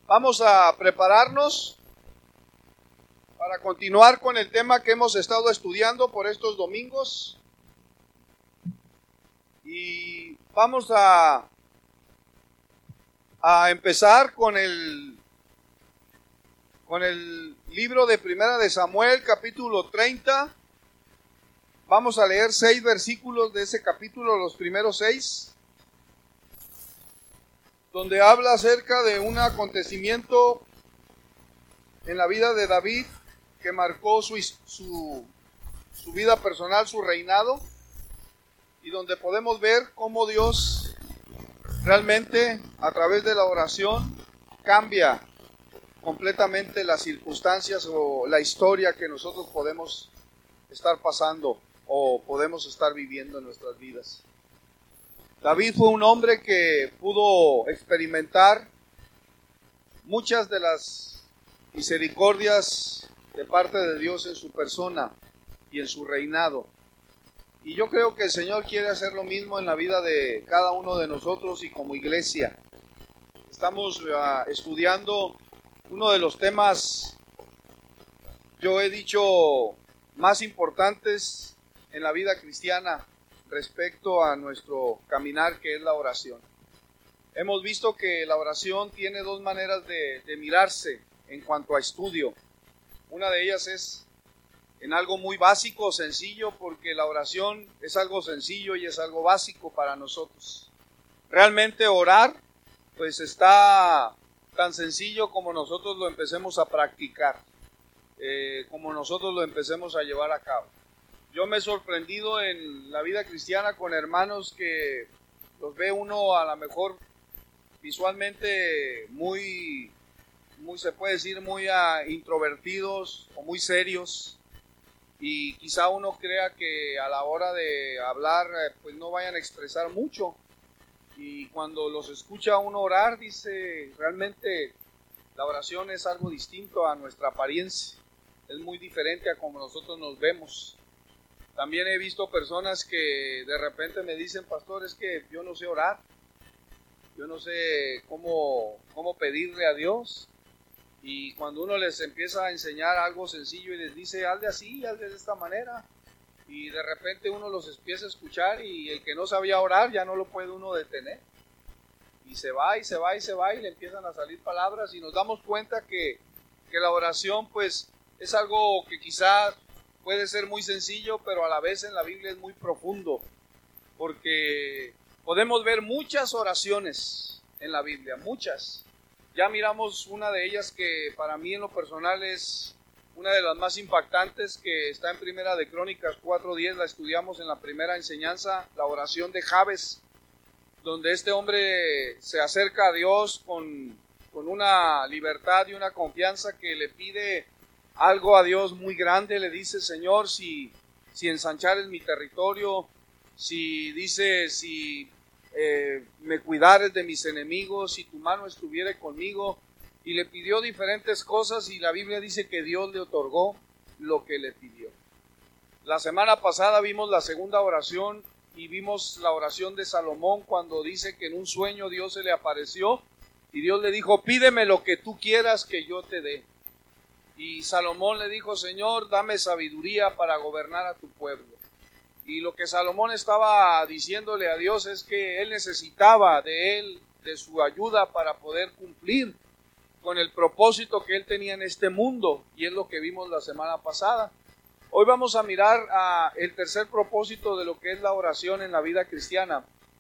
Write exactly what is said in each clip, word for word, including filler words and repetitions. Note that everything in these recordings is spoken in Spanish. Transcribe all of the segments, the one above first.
Vamos a prepararnos para continuar con el tema que hemos estado estudiando por estos domingos. Y vamos a, a empezar con el, con el libro de Primera de Samuel, capítulo treinta. Vamos a leer seis versículos de ese capítulo, los primeros seis, donde habla acerca de un acontecimiento en la vida de David que marcó su, su, su vida personal, su reinado, y donde podemos ver cómo Dios realmente a través de la oración cambia completamente las circunstancias o la historia que nosotros podemos estar pasando o podemos estar viviendo en nuestras vidas. David fue un hombre que pudo experimentar muchas de las misericordias de parte de Dios en su persona y en su reinado. Y yo creo que el Señor quiere hacer lo mismo en la vida de cada uno de nosotros y como iglesia. Estamos uh, estudiando uno de los temas, yo he dicho, más importantes en la vida cristiana respecto a nuestro caminar, que es la oración. Hemos visto que la oración tiene dos maneras de, de mirarse en cuanto a estudio. Una de ellas es en algo muy básico, sencillo, porque la oración es algo sencillo y es algo básico para nosotros. Realmente orar, pues está tan sencillo como nosotros lo empecemos a practicar, eh, como nosotros lo empecemos a llevar a cabo. Yo me he sorprendido en la vida cristiana con hermanos que los ve uno a lo mejor visualmente muy, muy se puede decir, muy uh, introvertidos o muy serios. Y quizá uno crea que a la hora de hablar pues no vayan a expresar mucho. Y cuando los escucha uno orar, dice, realmente la oración es algo distinto a nuestra apariencia. Es muy diferente a como nosotros nos vemos. También he visto personas que de repente me dicen, pastor, es que yo no sé orar. Yo no sé cómo, cómo pedirle a Dios. Y cuando uno les empieza a enseñar algo sencillo y les dice, hazle así, hazle de esta manera, y de repente uno los empieza a escuchar y el que no sabía orar ya no lo puede uno detener. Y se va y se va y se va y le empiezan a salir palabras y nos damos cuenta que, que la oración pues es algo que quizá puede ser muy sencillo, pero a la vez en la Biblia es muy profundo, porque podemos ver muchas oraciones en la Biblia, muchas. Ya miramos una de ellas que para mí en lo personal es una de las más impactantes, que está en Primera de Crónicas cuatro diez, la estudiamos en la primera enseñanza, la oración de Jabes, donde este hombre se acerca a Dios con, con una libertad y una confianza que le pide algo a Dios muy grande. Le dice, Señor, si, si ensanchares mi territorio, si dice, si Eh, me cuidares de mis enemigos, si tu mano estuviera conmigo, y le pidió diferentes cosas y la Biblia dice que Dios le otorgó lo que le pidió. La semana pasada vimos la segunda oración y vimos la oración de Salomón, cuando dice que en un sueño Dios se le apareció y Dios le dijo, pídeme lo que tú quieras que yo te dé. Y Salomón le dijo, Señor, dame sabiduría para gobernar a tu pueblo. Y lo que Salomón estaba diciéndole a Dios es que él necesitaba de él, de su ayuda para poder cumplir con el propósito que él tenía en este mundo, y es lo que vimos la semana pasada. Hoy vamos a mirar a el tercer propósito de lo que es la oración en la vida cristiana,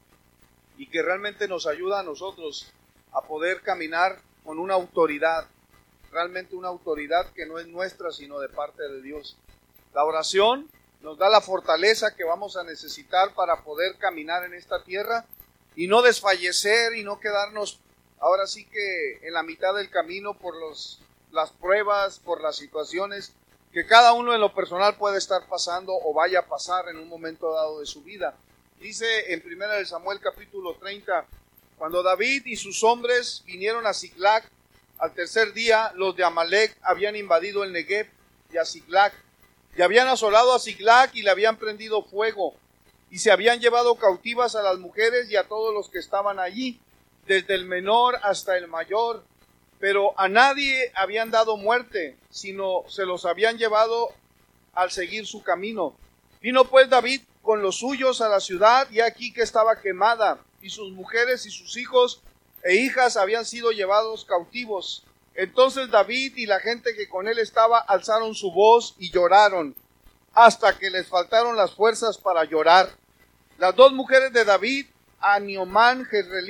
y que realmente nos ayuda a nosotros a poder caminar con una autoridad, realmente una autoridad que no es nuestra, sino de parte de Dios. La oración nos da la fortaleza que vamos a necesitar para poder caminar en esta tierra y no desfallecer y no quedarnos ahora sí que en la mitad del camino por los, las pruebas, por las situaciones que cada uno en lo personal puede estar pasando o vaya a pasar en un momento dado de su vida. Dice en Primera de Samuel capítulo treinta, cuando David y sus hombres vinieron a Ziklag, al tercer día los de Amalec habían invadido el Negev y a Ziklag, y habían asolado a Ziklag y le habían prendido fuego, y se habían llevado cautivas a las mujeres y a todos los que estaban allí, desde el menor hasta el mayor. pero a nadie habían dado muerte, sino se los habían llevado al seguir su camino. Vino pues David con los suyos a la ciudad, y aquí que estaba quemada, y sus mujeres y sus hijos e hijas habían sido llevados cautivos. Entonces David y la gente que con él estaba alzaron su voz y lloraron, hasta que les faltaron las fuerzas para llorar. Las dos mujeres de David, Ahinoam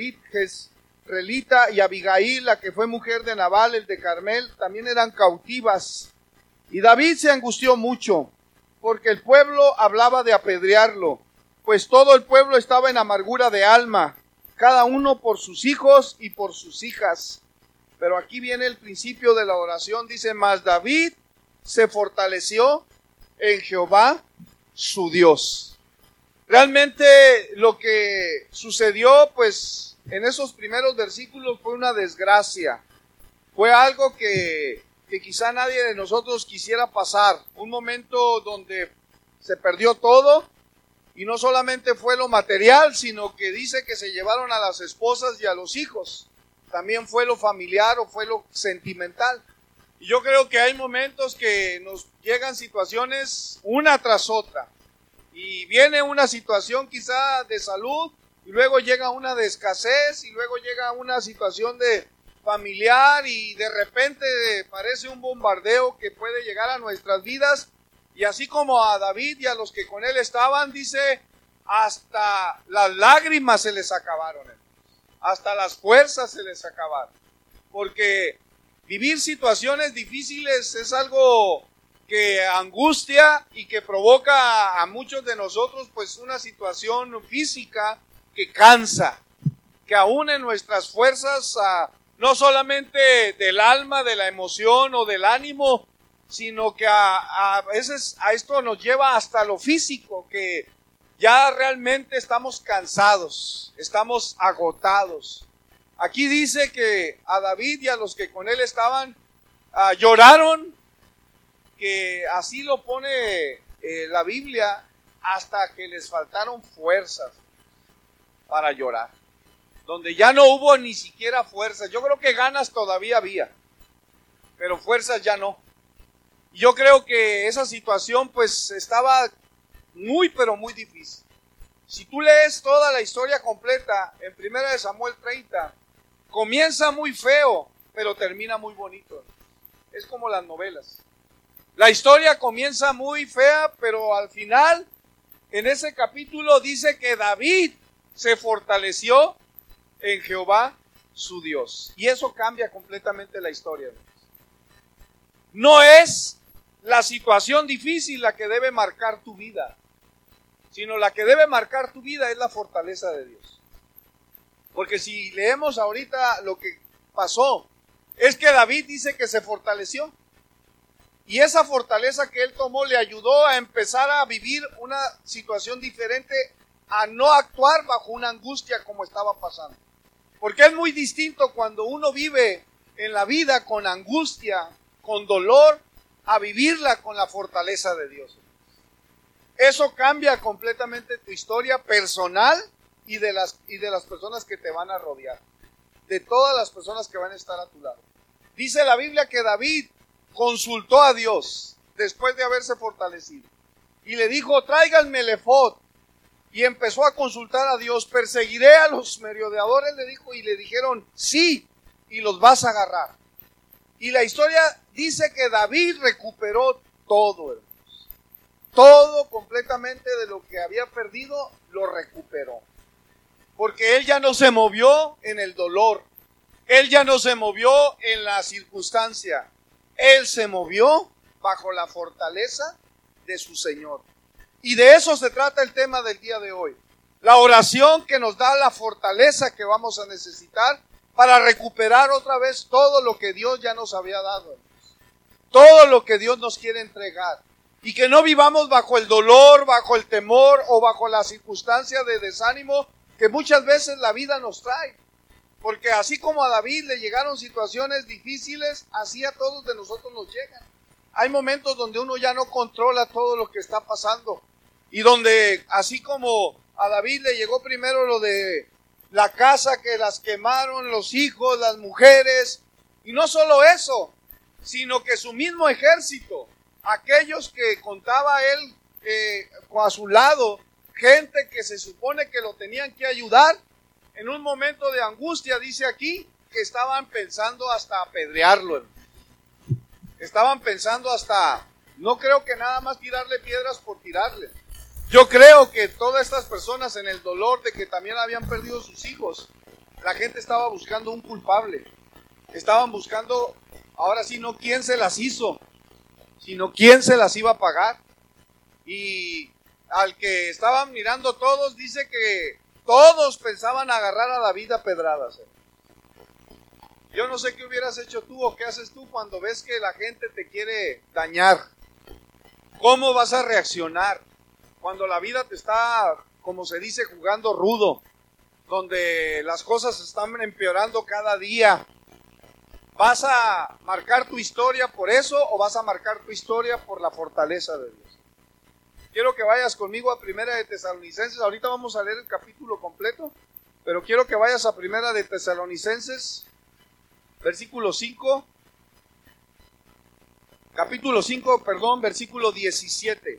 Jezreelita y Abigail, la que fue mujer de Nabal, el de Carmel, también eran cautivas. Y David se angustió mucho, porque el pueblo hablaba de apedrearlo, pues todo el pueblo estaba en amargura de alma, cada uno por sus hijos y por sus hijas. Pero aquí viene el principio de la oración, dice, mas David se fortaleció en Jehová su Dios. Realmente lo que sucedió, pues, en esos primeros versículos fue una desgracia. Fue algo que, que quizá nadie de nosotros quisiera pasar. Un momento donde se perdió todo, y no solamente fue lo material, sino que dice que se llevaron a las esposas y a los hijos. También fue lo familiar o fue lo sentimental. Y yo creo que hay momentos que nos llegan situaciones una tras otra. Y viene una situación quizá de salud, y luego llega una de escasez, y luego llega una situación de familiar, y de repente parece un bombardeo que puede llegar a nuestras vidas. Y así como a David y a los que con él estaban, dice, hasta las lágrimas se les acabaron, hasta las fuerzas se les acabaron. Porque vivir situaciones difíciles es algo que angustia y que provoca a muchos de nosotros pues una situación física que cansa, que aúne en nuestras fuerzas, a, no solamente del alma, de la emoción o del ánimo, sino que a, a veces a esto nos lleva hasta lo físico, que ya realmente estamos cansados, estamos agotados. Aquí dice que a David y a los que con él estaban uh, lloraron, que así lo pone eh, la Biblia, hasta que les faltaron fuerzas para llorar. Donde ya no hubo ni siquiera fuerzas. Yo creo que ganas todavía había, pero fuerzas ya no. Yo creo que esa situación pues estaba muy pero muy difícil. Si tú lees toda la historia completa en primera de Samuel treinta, comienza muy feo, pero termina muy bonito. Es como las novelas. La historia comienza muy fea, pero al final, en ese capítulo dice que David se fortaleció en Jehová su Dios. Y eso cambia completamente la historia. No es la situación difícil la que debe marcar tu vida, sino la que debe marcar tu vida es la fortaleza de Dios. Porque si leemos ahorita lo que pasó, es que David dice que se fortaleció. Y esa fortaleza que él tomó le ayudó a empezar a vivir una situación diferente, a no actuar bajo una angustia como estaba pasando. Porque es muy distinto cuando uno vive en la vida con angustia, con dolor, a vivirla con la fortaleza de Dios. Eso cambia completamente tu historia personal y de las, y de las personas que te van a rodear, de todas las personas que van a estar a tu lado. Dice la Biblia que David consultó a Dios después de haberse fortalecido y le dijo, tráiganme el efod, y empezó a consultar a Dios. Perseguiré a los merodeadores, le dijo, y le dijeron, sí, y los vas a agarrar. Y la historia dice que David recuperó todo, hermanos. Todo completamente de lo que había perdido, lo recuperó. Porque él ya no se movió en el dolor. Él ya no se movió en la circunstancia. Él se movió bajo la fortaleza de su Señor. Y de eso se trata el tema del día de hoy. La oración que nos da la fortaleza que vamos a necesitar para recuperar otra vez todo lo que Dios ya nos había dado. Todo lo que Dios nos quiere entregar. Y que no vivamos bajo el dolor, bajo el temor o bajo la circunstancia de desánimo que muchas veces la vida nos trae. Porque así como a David le llegaron situaciones difíciles, así a todos de nosotros nos llegan. Hay momentos donde uno ya no controla todo lo que está pasando. Y donde, así como a David le llegó primero lo de la casa que las quemaron, los hijos, las mujeres, Y no solo eso, sino que su mismo ejército, aquellos que contaba él eh, a su lado, gente que se supone que lo tenían que ayudar, en un momento de angustia, dice aquí, que estaban pensando hasta apedrearlo. Estaban pensando hasta, no creo que nada más tirarle piedras por tirarle. Yo creo que todas estas personas, en el dolor de que también habían perdido sus hijos, la gente estaba buscando un culpable. Estaban buscando, ahora sí, no quién se las hizo, sino quién se las iba a pagar. Y al que estaban mirando todos, dice que todos pensaban agarrar a David a pedradas. Yo no sé qué hubieras hecho tú o qué haces tú cuando ves que la gente te quiere dañar. ¿Cómo vas a reaccionar cuando la vida te está, como se dice, jugando rudo? Donde las cosas están empeorando cada día. ¿Vas a marcar tu historia por eso o vas a marcar tu historia por la fortaleza de Dios? Quiero que vayas conmigo a Primera de Tesalonicenses. Ahorita vamos a leer el capítulo completo, pero quiero que vayas a Primera de Tesalonicenses, versículo cinco. Capítulo cinco, perdón, versículo diecisiete.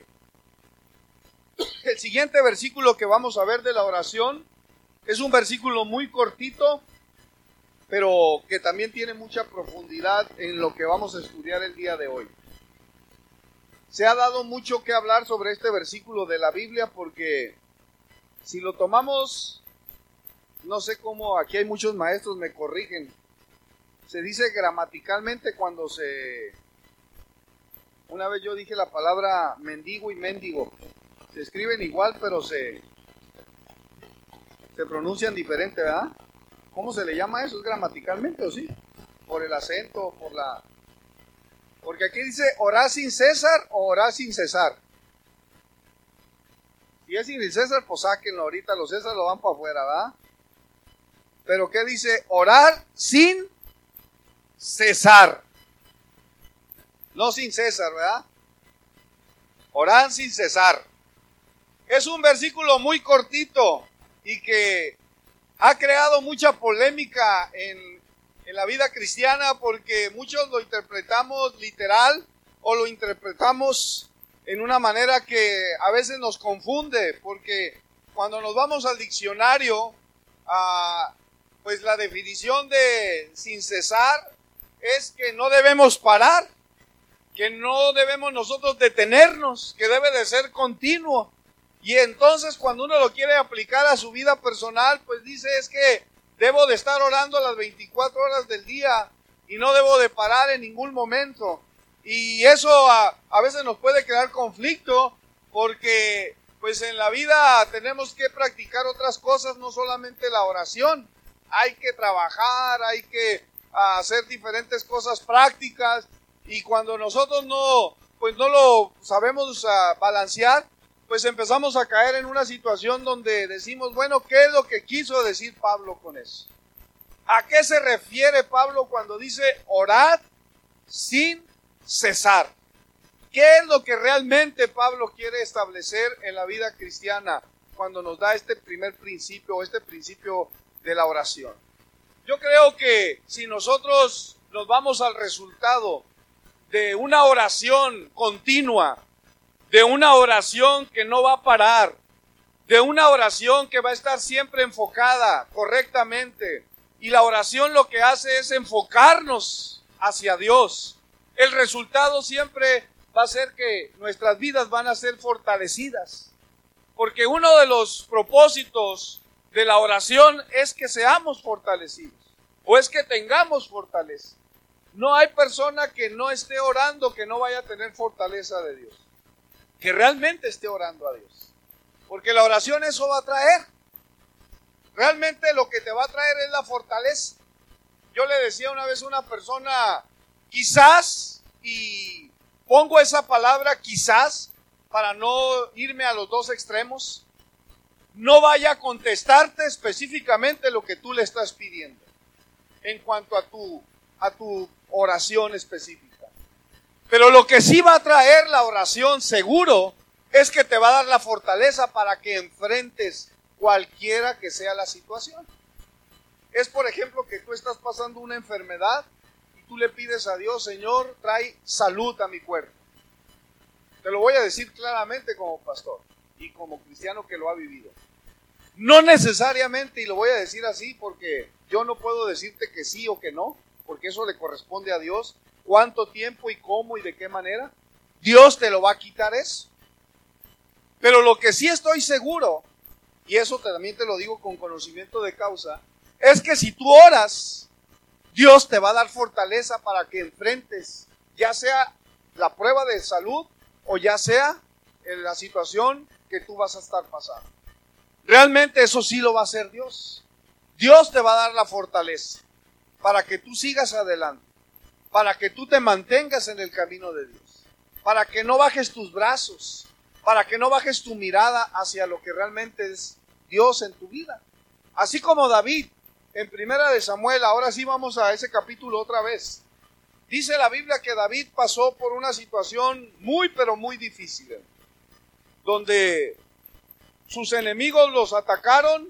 El siguiente versículo que vamos a ver de la oración es un versículo muy cortito, pero que también tiene mucha profundidad en lo que vamos a estudiar el día de hoy. Se ha dado mucho que hablar sobre este versículo de la Biblia porque si lo tomamos, no sé cómo, aquí hay muchos maestros, me corrigen, se dice gramaticalmente cuando se... Una vez yo dije la palabra mendigo y mendigo, se escriben igual pero se, se pronuncian diferente, ¿verdad? ¿Cómo se le llama eso? ¿Es gramaticalmente o sí? Por el acento, por la... Porque aquí dice orar sin cesar o orar sin cesar. Si es sin el César, pues sáquenlo ahorita, los César lo van para afuera, ¿verdad? Pero ¿qué dice? Orar sin cesar. No sin César, ¿verdad? Orar sin cesar. Es un versículo muy cortito y que ha creado mucha polémica en, en la vida cristiana porque muchos lo interpretamos literal o lo interpretamos en una manera que a veces nos confunde, porque cuando nos vamos al diccionario, ah, pues la definición de sin cesar es que no debemos parar, que no debemos nosotros detenernos, que debe de ser continuo. Y entonces cuando uno lo quiere aplicar a su vida personal, pues dice es que debo de estar orando las veinticuatro horas del día y no debo de parar en ningún momento. Y eso a, a veces nos puede crear conflicto porque pues en la vida tenemos que practicar otras cosas, no solamente la oración. Hay que trabajar, hay que hacer diferentes cosas prácticas y cuando nosotros no, pues no lo sabemos uh, balancear, pues empezamos a caer en una situación donde decimos, bueno, ¿qué es lo que quiso decir Pablo con eso? ¿A qué se refiere Pablo cuando dice orad sin cesar? ¿Qué es lo que realmente Pablo quiere establecer en la vida cristiana cuando nos da este primer principio, este principio de la oración? Yo creo que si nosotros nos vamos al resultado de una oración continua, de una oración que no va a parar, de una oración que va a estar siempre enfocada correctamente, y la oración lo que hace es enfocarnos hacia Dios, el resultado siempre va a ser que nuestras vidas van a ser fortalecidas, porque uno de los propósitos de la oración es que seamos fortalecidos, o es que tengamos fortaleza. No hay persona que no esté orando que no vaya a tener fortaleza de Dios, que realmente esté orando a Dios, porque la oración eso va a traer. Realmente lo que te va a traer es la fortaleza. Yo le decía una vez a una persona, quizás, y pongo esa palabra quizás para no irme a los dos extremos, no vaya a contestarte específicamente lo que tú le estás pidiendo en cuanto a tu, a tu oración específica. Pero lo que sí va a traer la oración seguro es que te va a dar la fortaleza para que enfrentes cualquiera que sea la situación. Es por ejemplo que tú estás pasando una enfermedad y tú le pides a Dios, Señor, trae salud a mi cuerpo. Te lo voy a decir claramente como pastor y como cristiano que lo ha vivido. No necesariamente, y lo voy a decir así porque yo no puedo decirte que sí o que no, porque eso le corresponde a Dios. ¿Cuánto tiempo y cómo y de qué manera? Dios te lo va a quitar eso. Pero lo que sí estoy seguro, y eso también te lo digo con conocimiento de causa, es que si tú oras, Dios te va a dar fortaleza para que enfrentes, ya sea la prueba de salud o ya sea en la situación que tú vas a estar pasando. Realmente eso sí lo va a hacer Dios. Dios te va a dar la fortaleza para que tú sigas adelante, para que tú te mantengas en el camino de Dios, para que no bajes tus brazos, para que no bajes tu mirada hacia lo que realmente es Dios en tu vida. Así como David, en Primera de Samuel, ahora sí vamos a ese capítulo otra vez. Dice la Biblia que David pasó por una situación muy pero muy difícil, donde sus enemigos los atacaron,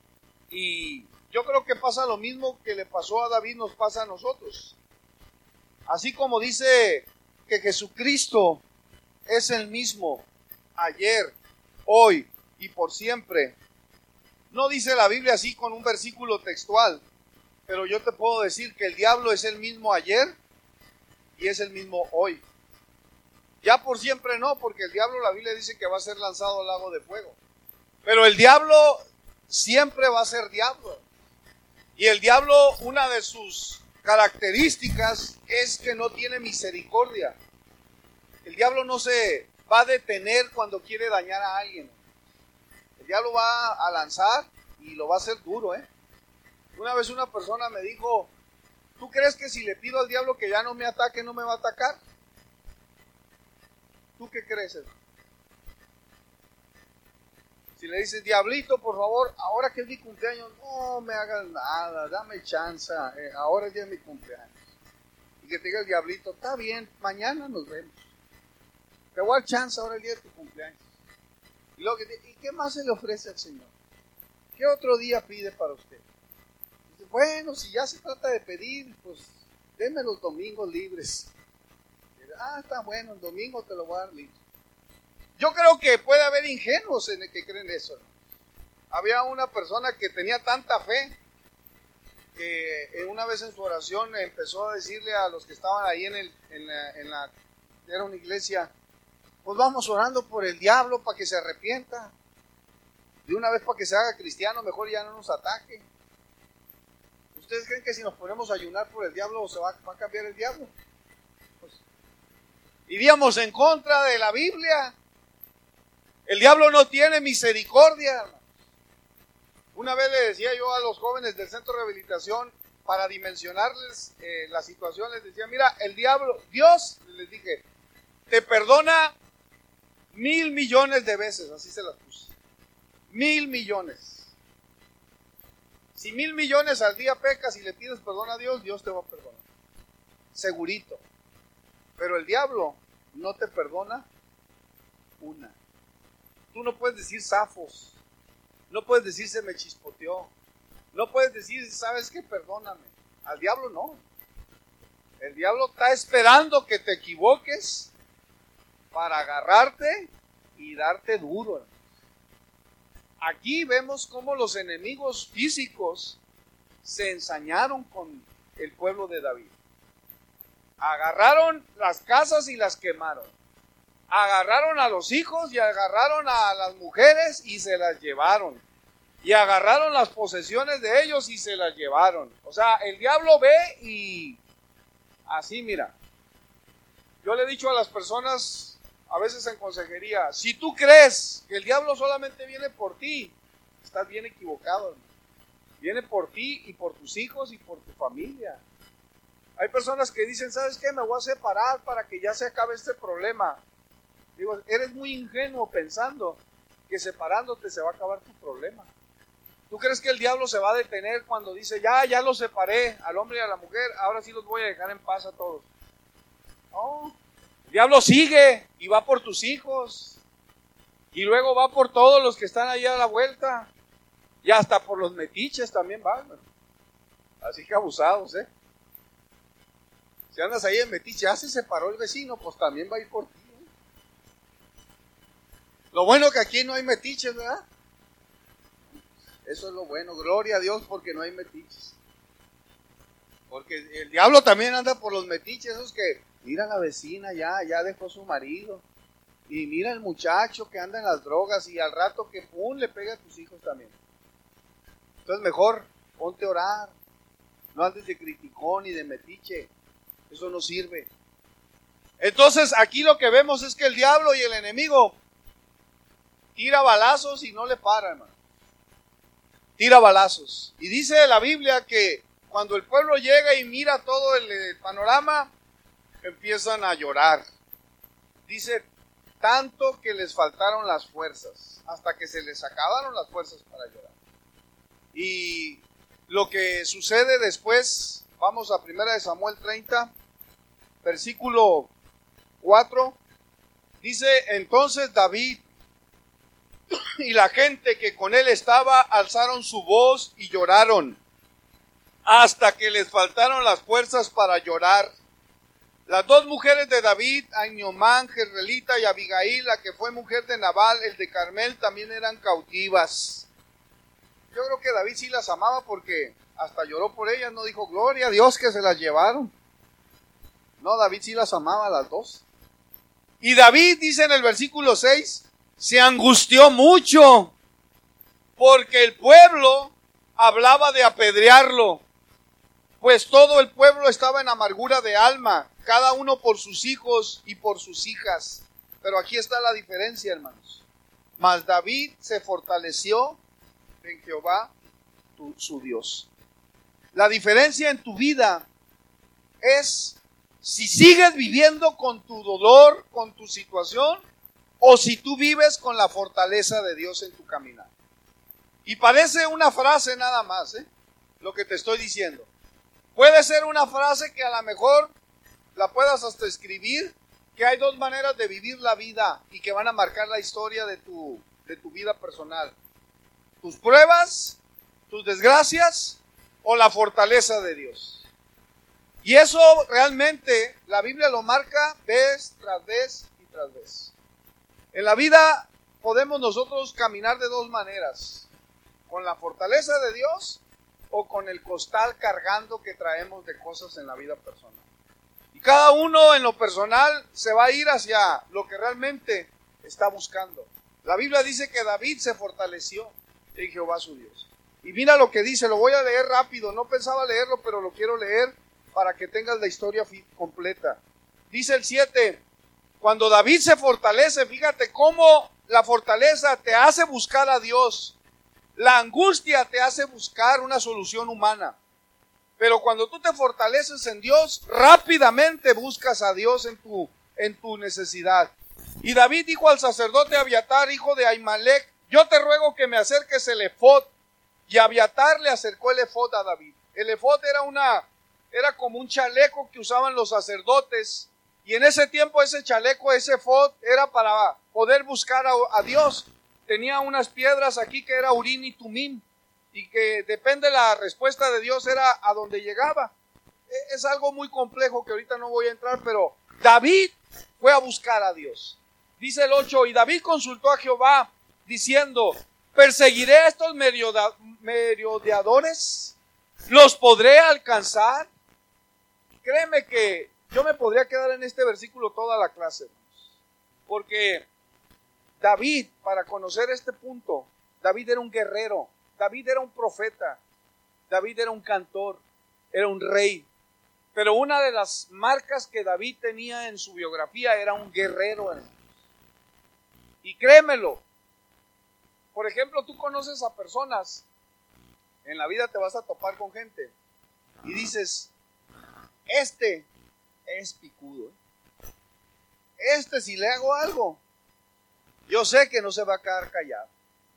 y yo creo que pasa lo mismo que le pasó a David, nos pasa a nosotros. Así como dice que Jesucristo es el mismo ayer, hoy y por siempre. No dice la Biblia así con un versículo textual, pero yo te puedo decir que el diablo es el mismo ayer y es el mismo hoy. Ya por siempre no, porque el diablo, la Biblia dice que va a ser lanzado al lago de fuego. Pero el diablo siempre va a ser diablo. Y el diablo, una de sus características es que no tiene misericordia. El diablo no se va a detener cuando quiere dañar a alguien. El diablo va a lanzar y lo va a hacer duro, ¿eh? Una vez una persona me dijo, ¿tú crees que si le pido al diablo que ya no me ataque, no me va a atacar? ¿Tú qué crees, hermano? Si le dices, diablito, por favor, ahora que es mi cumpleaños, no me hagas nada, dame chance, eh, ahora es día de mi cumpleaños. Y que te diga el diablito, está bien, mañana nos vemos. Te voy a dar chance, ahora es el día de tu cumpleaños. Y, luego, ¿y qué más se le ofrece al Señor? ¿Qué otro día pide para usted? Dice, bueno, si ya se trata de pedir, pues denme los domingos libres. Dice, ah, está bueno, el domingo te lo voy a dar libre. Yo creo que puede haber ingenuos en el que creen eso, ¿no? Había una persona que tenía tanta fe que una vez en su oración empezó a decirle a los que estaban ahí en, el, en, la, en la, era una iglesia, pues vamos orando por el diablo para que se arrepienta. De una vez para que se haga cristiano, mejor ya no nos ataque. ¿Ustedes creen que si nos ponemos a ayunar por el diablo se va, va a cambiar el diablo? Pues, iríamos en contra de la Biblia. El diablo no tiene misericordia. Una vez le decía yo a los jóvenes del centro de rehabilitación, para dimensionarles eh, la situación, les decía, mira, el diablo, Dios, les dije, te perdona mil millones de veces, así se las puse. Mil millones. Si mil millones al día pecas y le pides perdón a Dios, Dios te va a perdonar. Segurito. Pero el diablo no te perdona una. Tú no puedes decir zafos, no puedes decir se me chispoteó, no puedes decir, ¿sabes qué? Perdóname. Al diablo no. El diablo está esperando que te equivoques para agarrarte y darte duro. Aquí vemos cómo los enemigos físicos se ensañaron con el pueblo de David. Agarraron las casas y las quemaron. Agarraron a los hijos y agarraron a las mujeres y se las llevaron. Y agarraron las posesiones de ellos y se las llevaron. O sea, el diablo ve y así, mira. Yo le he dicho a las personas, a veces en consejería, si tú crees que el diablo solamente viene por ti, estás bien equivocado, hermano. Viene por ti y por tus hijos y por tu familia. Hay personas que dicen, ¿sabes qué? Me voy a separar para que ya se acabe este problema. Digo, eres muy ingenuo pensando que separándote se va a acabar tu problema. ¿Tú crees que el diablo se va a detener cuando dice, ya, ya los separé al hombre y a la mujer, ahora sí los voy a dejar en paz a todos? No, el diablo sigue y va por tus hijos y luego va por todos los que están ahí a la vuelta y hasta por los metiches también van. Así que abusados, ¿eh? Si andas ahí en metiche, ya se separó el vecino, pues también va a ir por ti. ¿eh? Lo bueno que aquí no hay metiches, ¿verdad? Eso es lo bueno, gloria a Dios porque no hay metiches. Porque el diablo también anda por los metiches, esos que, mira la vecina ya, ya dejó su marido. Y mira el muchacho que anda en las drogas y al rato que pum, le pega a tus hijos también. Entonces mejor ponte a orar. No andes de criticón ni de metiche. Eso no sirve. Entonces aquí lo que vemos es que el diablo y el enemigo tira balazos y no le para, hermano. Tira balazos. Y dice la Biblia que cuando el pueblo llega y mira todo el, el panorama, empiezan a llorar. Dice, tanto que les faltaron las fuerzas, hasta que se les acabaron las fuerzas para llorar. Y lo que sucede después, vamos a primera de Samuel treinta, versículo cuatro, dice, entonces David y la gente que con él estaba alzaron su voz y lloraron, hasta que les faltaron las fuerzas para llorar. Las dos mujeres de David, Ainoamán, Jezreelita y Abigail, la que fue mujer de Nabal, el de Carmel, también eran cautivas. Yo creo que David sí las amaba porque hasta lloró por ellas, no dijo, gloria a Dios que se las llevaron. No, David sí las amaba a las dos. Y David, dice en el versículo seis, se angustió mucho porque el pueblo hablaba de apedrearlo, pues todo el pueblo estaba en amargura de alma, cada uno por sus hijos y por sus hijas. Pero aquí está la diferencia, hermanos. Mas David se fortaleció en Jehová, tu, su Dios. La diferencia en tu vida es si sigues viviendo con tu dolor, con tu situación, o si tú vives con la fortaleza de Dios en tu caminar. Y parece una frase nada más, ¿eh? Lo que te estoy diciendo. Puede ser una frase que a lo mejor la puedas hasta escribir, que hay dos maneras de vivir la vida y que van a marcar la historia de tu, de tu vida personal. Tus pruebas, tus desgracias o la fortaleza de Dios. Y eso realmente la Biblia lo marca vez tras vez y tras vez. En la vida podemos nosotros caminar de dos maneras, con la fortaleza de Dios o con el costal cargando que traemos de cosas en la vida personal. Y cada uno en lo personal se va a ir hacia lo que realmente está buscando. La Biblia dice que David se fortaleció en Jehová su Dios. Y mira lo que dice, lo voy a leer rápido, no pensaba leerlo, pero lo quiero leer para que tengas la historia completa. Dice el siete, cuando David se fortalece, fíjate cómo la fortaleza te hace buscar a Dios. La angustia te hace buscar una solución humana. Pero cuando tú te fortaleces en Dios, rápidamente buscas a Dios en tu, en tu necesidad. Y David dijo al sacerdote Abiatar, hijo de Ahimelech, yo te ruego que me acerques el efod. Y Abiatar le acercó el efod a David. El efod era una, era como un chaleco que usaban los sacerdotes. Y en ese tiempo ese chaleco, ese efod, era para poder buscar a, a Dios. Tenía unas piedras aquí que era Urim y Tumim. Y que depende de la respuesta de Dios era a donde llegaba. Es algo muy complejo que ahorita no voy a entrar, pero David fue a buscar a Dios. Dice el ocho, y David consultó a Jehová diciendo, ¿perseguiré a estos merodeadores? ¿Los podré alcanzar? Créeme que yo me podría quedar en este versículo toda la clase, hermanos, porque David, para conocer este punto, David era un guerrero, David era un profeta, David era un cantor, era un rey. Pero una de las marcas que David tenía en su biografía era un guerrero, hermanos. Y créemelo, por ejemplo, tú conoces a personas, en la vida te vas a topar con gente, y dices, este es picudo. Este si le hago algo, yo sé que no se va a quedar callado.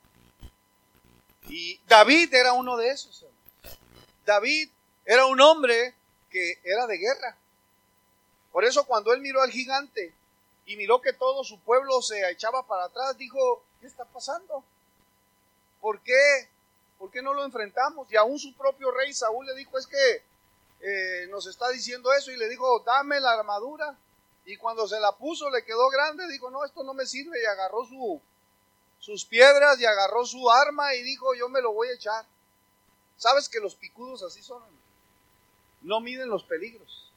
Y David era uno de esos. David era un hombre que era de guerra. Por eso cuando él miró al gigante y miró que todo su pueblo se echaba para atrás, dijo, ¿qué está pasando? ¿Por qué? ¿Por qué no lo enfrentamos? Y aún su propio rey Saúl le dijo, es que eh, nos está diciendo eso y le dijo, dame la armadura. Y cuando se la puso le quedó grande, dijo, no, esto no me sirve, y agarró su, sus piedras y agarró su arma y dijo, yo me lo voy a echar. ¿Sabes que los picudos así son? No miden los peligros.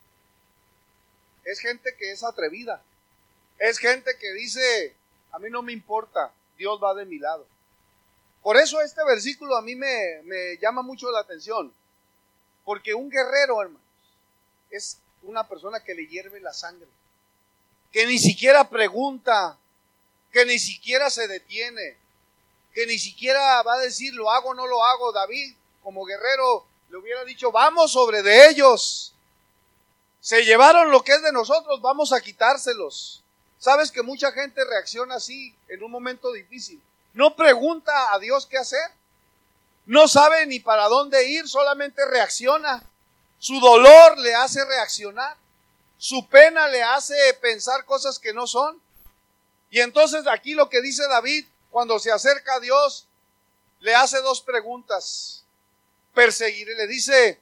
Es gente que es atrevida. Es gente que dice, a mí no me importa, Dios va de mi lado. Por eso este versículo a mí me, me llama mucho la atención. Porque un guerrero, hermanos, es una persona que le hierve la sangre. Que ni siquiera pregunta, que ni siquiera se detiene, que ni siquiera va a decir lo hago o no lo hago. David, como guerrero, le hubiera dicho, vamos sobre de ellos. Se llevaron lo que es de nosotros, vamos a quitárselos. ¿Sabes que mucha gente reacciona así en un momento difícil? No pregunta a Dios qué hacer. No sabe ni para dónde ir, solamente reacciona. Su dolor le hace reaccionar. Su pena le hace pensar cosas que no son. Y entonces aquí lo que dice David, cuando se acerca a Dios, le hace dos preguntas. Perseguiré, le dice,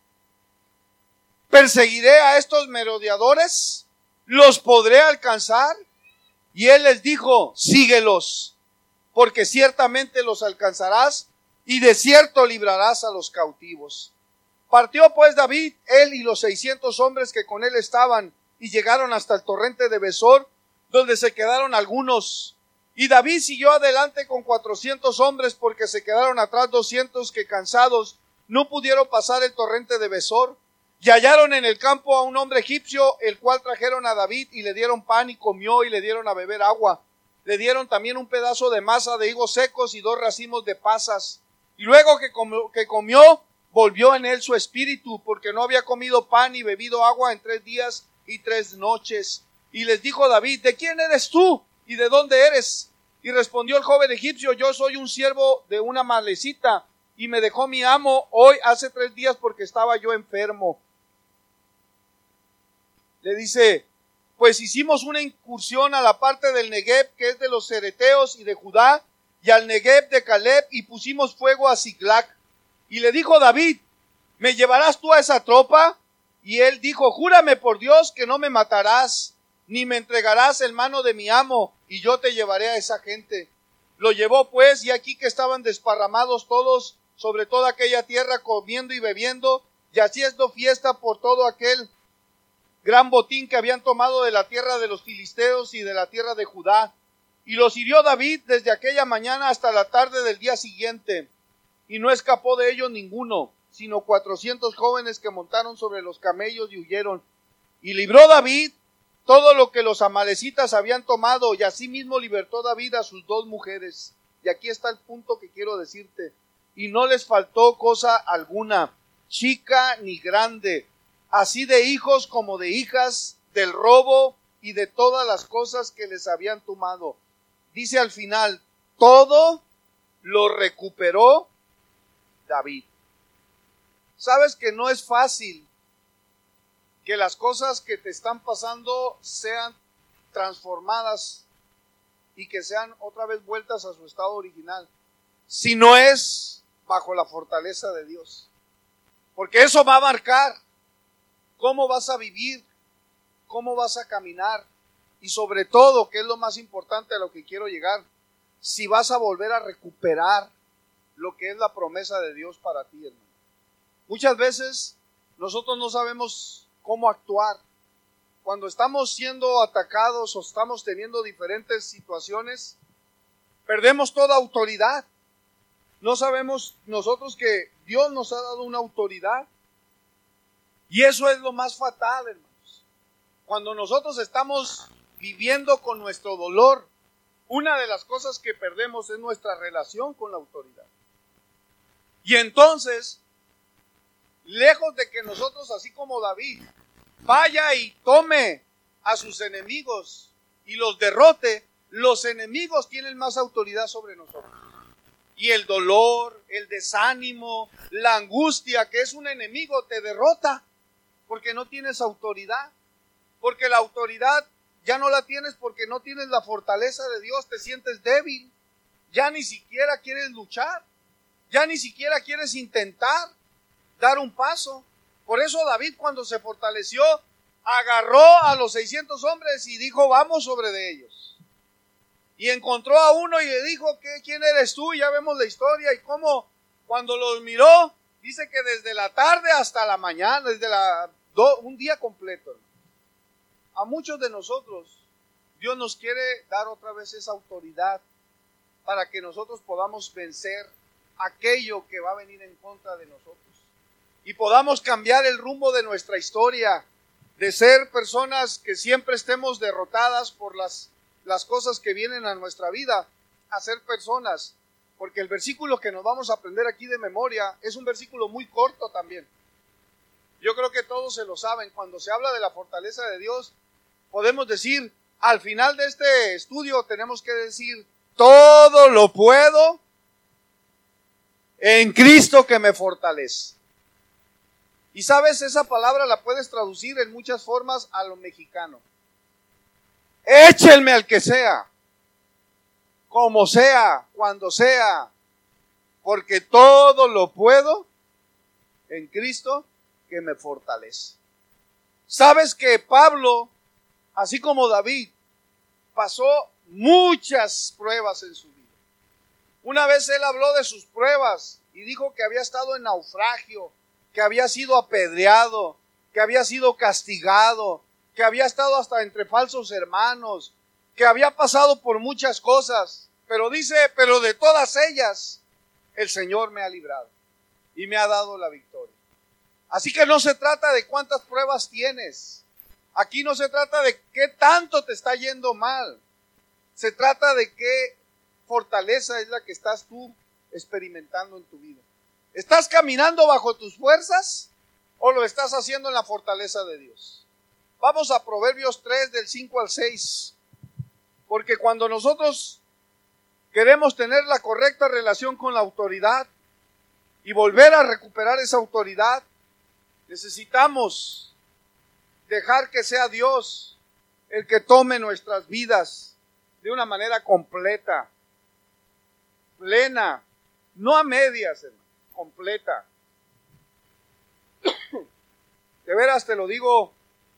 ¿perseguiré a estos merodeadores? ¿Los podré alcanzar? Y él les dijo, síguelos, porque ciertamente los alcanzarás y de cierto librarás a los cautivos. Partió pues David, él y los seiscientos hombres que con él estaban, y llegaron hasta el torrente de Besor, donde se quedaron algunos. Y David siguió adelante con cuatrocientos hombres, porque se quedaron atrás doscientos que cansados no pudieron pasar el torrente de Besor. Y hallaron en el campo a un hombre egipcio, el cual trajeron a David y le dieron pan y comió y le dieron a beber agua. Le dieron también un pedazo de masa de higos secos y dos racimos de pasas. Y luego que comió, que comió, volvió en él su espíritu, porque no había comido pan y bebido agua en tres días y tres noches. Y les dijo David, ¿de quién eres tú? ¿Y de dónde eres? Y respondió el joven egipcio, yo soy un siervo de una malecita, y me dejó mi amo hoy hace tres días porque estaba yo enfermo. Le dice, pues hicimos una incursión a la parte del Negev, que es de los cereteos y de Judá, y al Negev de Caleb, y pusimos fuego a Ziklag. Y le dijo David, ¿me llevarás tú a esa tropa? Y él dijo, júrame por Dios que no me matarás, ni me entregarás en mano de mi amo, y yo te llevaré a esa gente. Lo llevó pues, y aquí que estaban desparramados todos sobre toda aquella tierra, comiendo y bebiendo, y haciendo fiesta por todo aquel gran botín que habían tomado de la tierra de los filisteos y de la tierra de Judá. Y los hirió David desde aquella mañana hasta la tarde del día siguiente, y no escapó de ellos ninguno, sino cuatrocientos jóvenes que montaron sobre los camellos y huyeron. Y libró David todo lo que los amalecitas habían tomado, y asimismo libertó David a sus dos mujeres. Y aquí está el punto que quiero decirte. Y no les faltó cosa alguna, chica ni grande, así de hijos como de hijas, del robo y de todas las cosas que les habían tomado. Dice al final, todo lo recuperó David. Sabes que no es fácil que las cosas que te están pasando sean transformadas y que sean otra vez vueltas a su estado original, si no es bajo la fortaleza de Dios. Porque eso va a marcar cómo vas a vivir, cómo vas a caminar y sobre todo, que es lo más importante a lo que quiero llegar, si vas a volver a recuperar lo que es la promesa de Dios para ti, hermano. Muchas veces nosotros no sabemos cómo actuar. Cuando estamos siendo atacados o estamos teniendo diferentes situaciones, perdemos toda autoridad. No sabemos nosotros que Dios nos ha dado una autoridad. Y eso es lo más fatal, hermanos. Cuando nosotros estamos viviendo con nuestro dolor, una de las cosas que perdemos es nuestra relación con la autoridad. Y entonces, lejos de que nosotros, así como David, vaya y tome a sus enemigos y los derrote, los enemigos tienen más autoridad sobre nosotros. Y el dolor, el desánimo, la angustia, que es un enemigo, te derrota porque no tienes autoridad. Porque la autoridad ya no la tienes porque no tienes la fortaleza de Dios, te sientes débil. Ya ni siquiera quieres luchar. Ya ni siquiera quieres intentar dar un paso. Por eso David, cuando se fortaleció, agarró a los seiscientos hombres y dijo, vamos sobre de ellos. Y encontró a uno y le dijo, ¿qué, ¿quién eres tú? Y ya vemos la historia y cómo cuando los miró, dice que desde la tarde hasta la mañana, desde la, do, un día completo. A muchos de nosotros, Dios nos quiere dar otra vez esa autoridad para que nosotros podamos vencer aquello que va a venir en contra de nosotros. Y podamos cambiar el rumbo de nuestra historia, de ser personas que siempre estemos derrotadas por las, las cosas que vienen a nuestra vida, a ser personas, porque el versículo que nos vamos a aprender aquí de memoria es un versículo muy corto también. Yo creo que todos se lo saben. Cuando se habla de la fortaleza de Dios, podemos decir, al final de este estudio tenemos que decir, todo lo puedo en Cristo que me fortalece. Y sabes, esa palabra la puedes traducir en muchas formas a lo mexicano. Échenme al que sea, como sea, cuando sea, porque todo lo puedo en Cristo que me fortalece. Sabes que Pablo, así como David, pasó muchas pruebas en su vida. Una vez él habló de sus pruebas y dijo que había estado en naufragio, que había sido apedreado, que había sido castigado, que había estado hasta entre falsos hermanos, que había pasado por muchas cosas. Pero dice, pero de todas ellas, el Señor me ha librado y me ha dado la victoria. Así que no se trata de cuántas pruebas tienes. Aquí no se trata de qué tanto te está yendo mal. Se trata de qué fortaleza es la que estás tú experimentando en tu vida. ¿Estás caminando bajo tus fuerzas o lo estás haciendo en la fortaleza de Dios? Vamos a Proverbios tres del cinco al seis. Porque cuando nosotros queremos tener la correcta relación con la autoridad y volver a recuperar esa autoridad, necesitamos dejar que sea Dios el que tome nuestras vidas de una manera completa, plena, no a medias, hermano, completa. De veras te lo digo,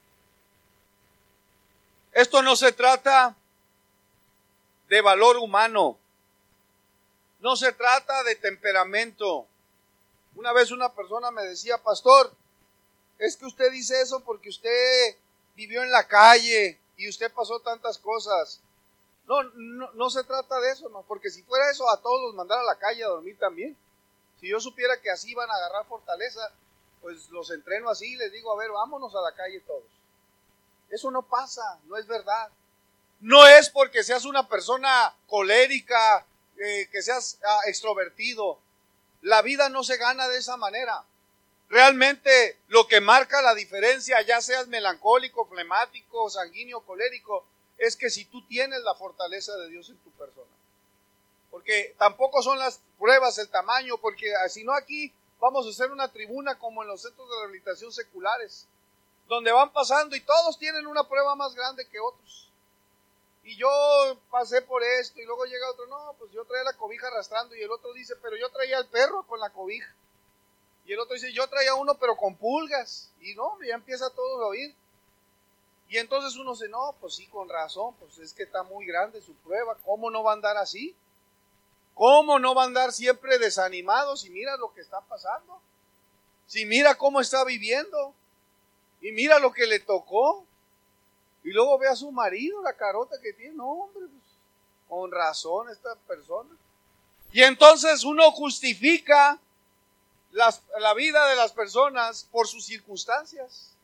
esto no se trata de valor humano, no se trata de temperamento. Una vez una persona me decía, pastor, es que usted dice eso porque usted vivió en la calle y usted pasó tantas cosas. No, no, no se trata de eso, no, porque si fuera eso a todos los mandara a la calle a dormir también. Si yo supiera que así iban a agarrar fortaleza, pues los entreno así y les digo, a ver, vámonos a la calle todos. Eso no pasa, no es verdad. No es porque seas una persona colérica, eh, que seas ah, extrovertido. La vida no se gana de esa manera. Realmente lo que marca la diferencia, ya seas melancólico, flemático, sanguíneo, colérico, es que si tú tienes la fortaleza de Dios en tu persona. Porque tampoco son las pruebas el tamaño, porque si no aquí vamos a hacer una tribuna como en los centros de rehabilitación seculares, donde van pasando y todos tienen una prueba más grande que otros. Y yo pasé por esto y luego llega otro, no, pues yo traía la cobija arrastrando, y el otro dice, pero yo traía al perro con la cobija. Y el otro dice, yo traía uno pero con pulgas. Y no, ya empieza todo a oír. Y entonces uno dice, no, pues sí, con razón, pues es que está muy grande su prueba. ¿Cómo no va a andar así? ¿Cómo no va a andar siempre desanimado si mira lo que está pasando? Si mira cómo está viviendo. Y mira lo que le tocó. Y luego ve a su marido, la carota que tiene. No, hombre, pues, con razón esta persona. Y entonces uno justifica Las, la vida de las personas por sus circunstancias,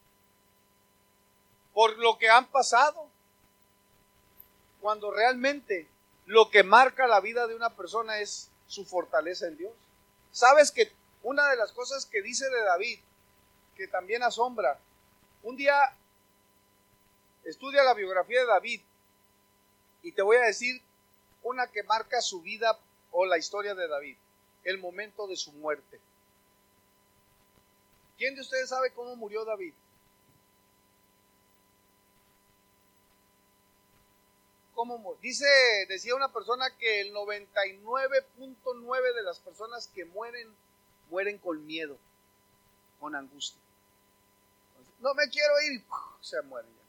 por lo que han pasado, cuando realmente lo que marca la vida de una persona es su fortaleza en Dios. Sabes que una de las cosas que dice de David, que también asombra, un día estudia la biografía de David y te voy a decir una que marca su vida o la historia de David. El momento de su muerte. ¿Quién de ustedes sabe cómo murió David? ¿Cómo murió? Dice, decía una persona que el noventa y nueve punto nueve de las personas que mueren, mueren con miedo, con angustia. no me quiero ir, y ¡puf! Se muere ya.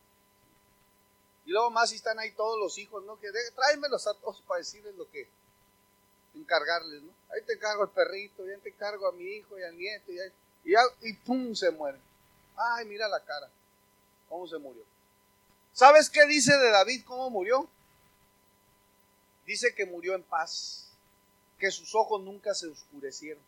Y luego más si están ahí todos los hijos, ¿no? Que de, tráemelos a todos para decirles lo que, encargarles, ¿no? Ahí te encargo al perrito, ya te encargo a mi hijo y al nieto, y, ahí, y, ya, y pum, se muere. Ay, mira la cara, cómo se murió. ¿Sabes qué dice de David cómo murió? Dice que murió en paz, que sus ojos nunca se oscurecieron.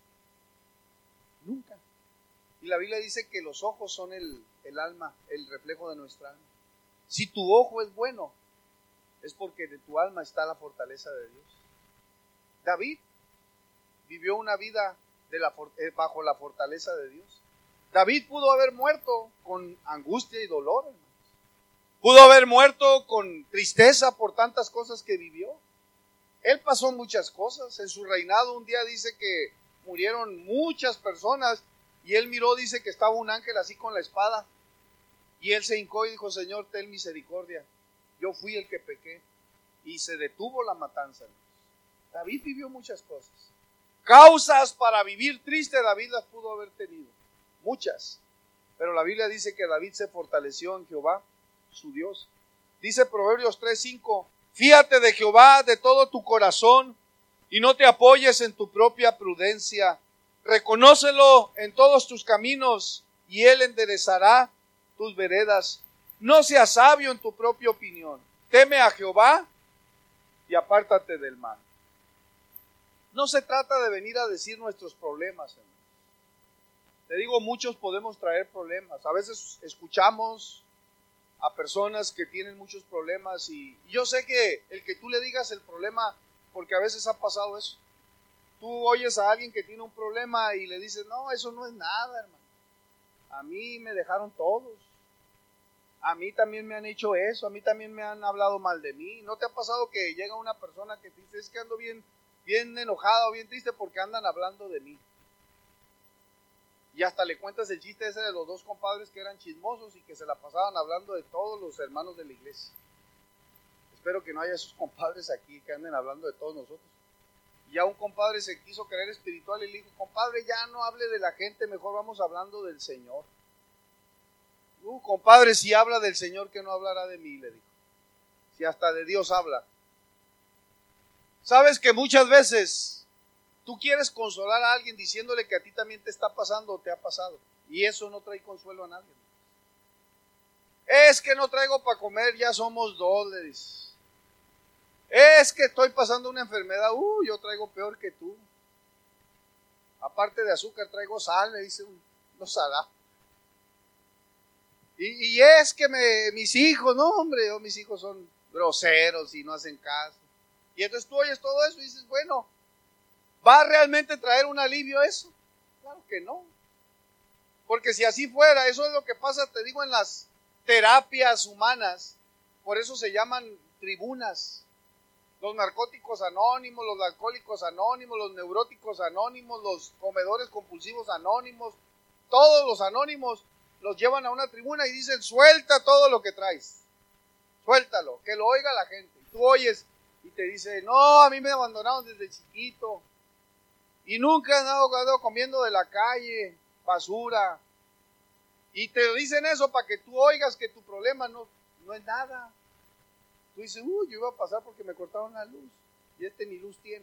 Nunca. Y la Biblia dice que los ojos son el, el alma, el reflejo de nuestra alma. Si tu ojo es bueno, es porque de tu alma está la fortaleza de Dios. David vivió una vida de la, bajo la fortaleza de Dios. David pudo haber muerto con angustia y dolor, hermanos. Pudo haber muerto con tristeza por tantas cosas que vivió. Él pasó muchas cosas. En su reinado un día dice que murieron muchas personas y él miró, dice que estaba un ángel así con la espada y él se hincó y dijo: Señor, ten misericordia, yo fui el que pequé, y se detuvo la matanza. David vivió muchas cosas. Causas para vivir triste David las pudo haber tenido, muchas, pero la Biblia dice que David se fortaleció en Jehová, su Dios. Dice Proverbios tres cinco: fíate de Jehová de todo tu corazón y no te apoyes en tu propia prudencia. Reconócelo en todos tus caminos y él enderezará tus veredas. No seas sabio en tu propia opinión. Teme a Jehová y apártate del mal. No se trata de venir a decir nuestros problemas, hermano. Te digo, muchos podemos traer problemas. A veces escuchamos a personas que tienen muchos problemas y yo sé que el que tú le digas el problema, porque a veces ha pasado eso. Tú oyes a alguien que tiene un problema y le dices: no, eso no es nada, hermano. A mí me dejaron todos. A mí también me han hecho eso, a mí también me han hablado mal de mí. ¿No te ha pasado que llega una persona que te dice: es que ando bien, bien enojado, bien triste porque andan hablando de mí? Y hasta le cuentas el chiste ese de los dos compadres que eran chismosos y que se la pasaban hablando de todos los hermanos de la iglesia. Espero que no haya esos compadres aquí que anden hablando de todos nosotros. Y ya un compadre se quiso creer espiritual y le dijo: compadre, ya no hable de la gente, mejor vamos hablando del Señor. Uh, compadre, si habla del Señor, que no hablará de mí, le dijo. Si hasta de Dios habla. Sabes que muchas veces tú quieres consolar a alguien diciéndole que a ti también te está pasando o te ha pasado. Y eso no trae consuelo a nadie. Es que no traigo para comer, ya somos dos, le dices. Es que estoy pasando una enfermedad, uh, yo traigo peor que tú. Aparte de azúcar traigo sal, le dice, no salá. Y, y es que me, mis hijos, no hombre, oh, mis hijos son groseros y no hacen caso. Y entonces tú oyes todo eso y dices, bueno, ¿va a realmente traer un alivio eso? Claro que no. Porque si así fuera, eso es lo que pasa, te digo, en las terapias humanas. Por eso se llaman tribunas. Los narcóticos anónimos, los alcohólicos anónimos, los neuróticos anónimos, los comedores compulsivos anónimos, todos los anónimos los llevan a una tribuna y dicen, suelta todo lo que traes, suéltalo, que lo oiga la gente. Y tú oyes y te dice, no, a mí me abandonaron desde chiquito y nunca he andado, andado comiendo de la calle, basura. Y te dicen eso para que tú oigas que tu problema no, no es nada. Tú dices, uy, yo iba a pasar porque me cortaron la luz y este ni luz tiene.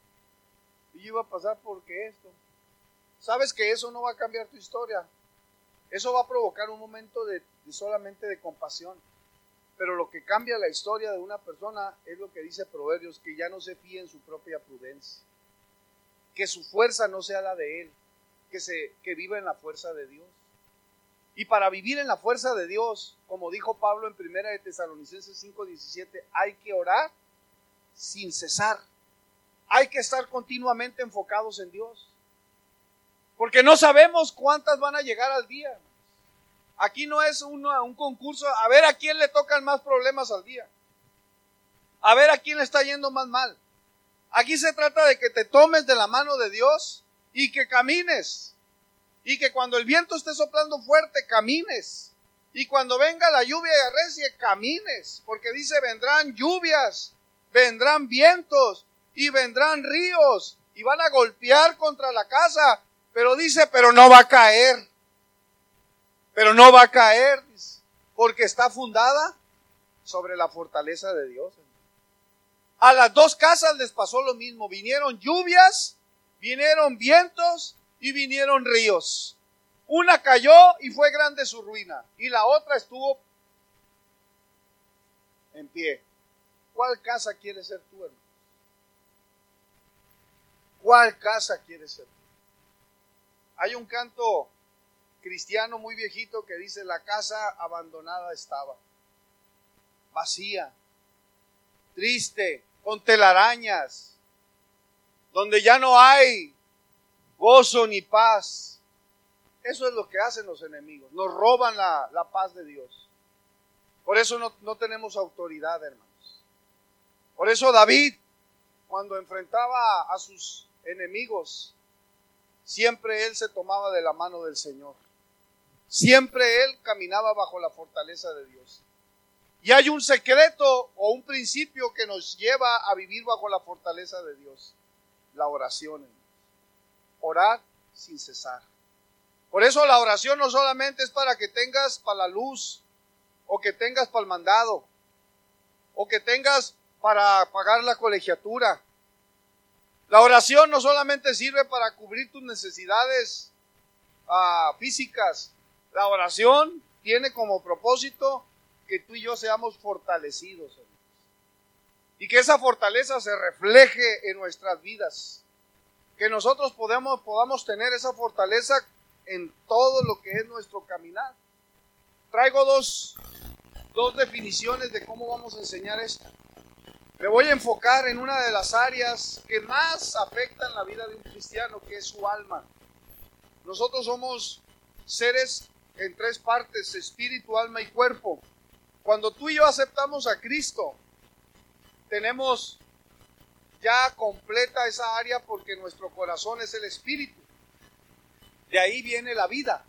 Y yo iba a pasar porque esto. Sabes que eso no va a cambiar tu historia. Eso va a provocar un momento de, de solamente de compasión. Pero lo que cambia la historia de una persona es lo que dice Proverbios, que ya no se fíe en su propia prudencia. Que su fuerza no sea la de él, que, se, que viva en la fuerza de Dios. Y para vivir en la fuerza de Dios, como dijo Pablo en primera de Tesalonicenses cinco diecisiete, hay que orar sin cesar. Hay que estar continuamente enfocados en Dios. Porque no sabemos cuántas van a llegar al día. Aquí no es un, un concurso, a ver a quién le tocan más problemas al día. A ver a quién le está yendo más mal. Aquí se trata de que te tomes de la mano de Dios y que camines. Y que cuando el viento esté soplando fuerte, camines. Y cuando venga la lluvia y arrecie, camines. Porque dice, vendrán lluvias, vendrán vientos y vendrán ríos. Y van a golpear contra la casa. Pero dice, pero no va a caer. pero no va a caer, dice, porque está fundada sobre la fortaleza de Dios. A las dos casas les pasó lo mismo. Vinieron lluvias, vinieron vientos y vinieron ríos. Una cayó y fue grande su ruina, y la otra estuvo en pie. ¿Cuál casa quieres ser tú, hermano? ¿Cuál casa quieres ser tú? Hay un canto cristiano muy viejito que dice: la casa abandonada estaba, vacía, triste, con telarañas, donde ya no hay gozo ni paz. Eso es lo que hacen los enemigos, nos roban la, la paz de Dios. Por eso no, no tenemos autoridad, hermanos. Por eso David, cuando enfrentaba a sus enemigos, siempre él se tomaba de la mano del Señor. Siempre él caminaba bajo la fortaleza de Dios. Y hay un secreto o un principio que nos lleva a vivir bajo la fortaleza de Dios: la oración. Orar sin cesar. Por eso la oración no solamente es para que tengas para la luz, o que tengas para el mandado, o que tengas para pagar la colegiatura. La oración no solamente sirve para cubrir tus necesidades uh, físicas. La oración tiene como propósito que tú y yo seamos fortalecidos, hermanos, y que esa fortaleza se refleje en nuestras vidas, que nosotros podamos, podamos tener esa fortaleza en todo lo que es nuestro caminar. Traigo dos, dos definiciones de cómo vamos a enseñar esto. Me voy a enfocar en una de las áreas que más afectan la vida de un cristiano, que es su alma. Nosotros somos seres en tres partes: espíritu, alma y cuerpo. Cuando tú y yo aceptamos a Cristo, tenemos ya completa esa área, porque nuestro corazón es el espíritu. De ahí viene la vida.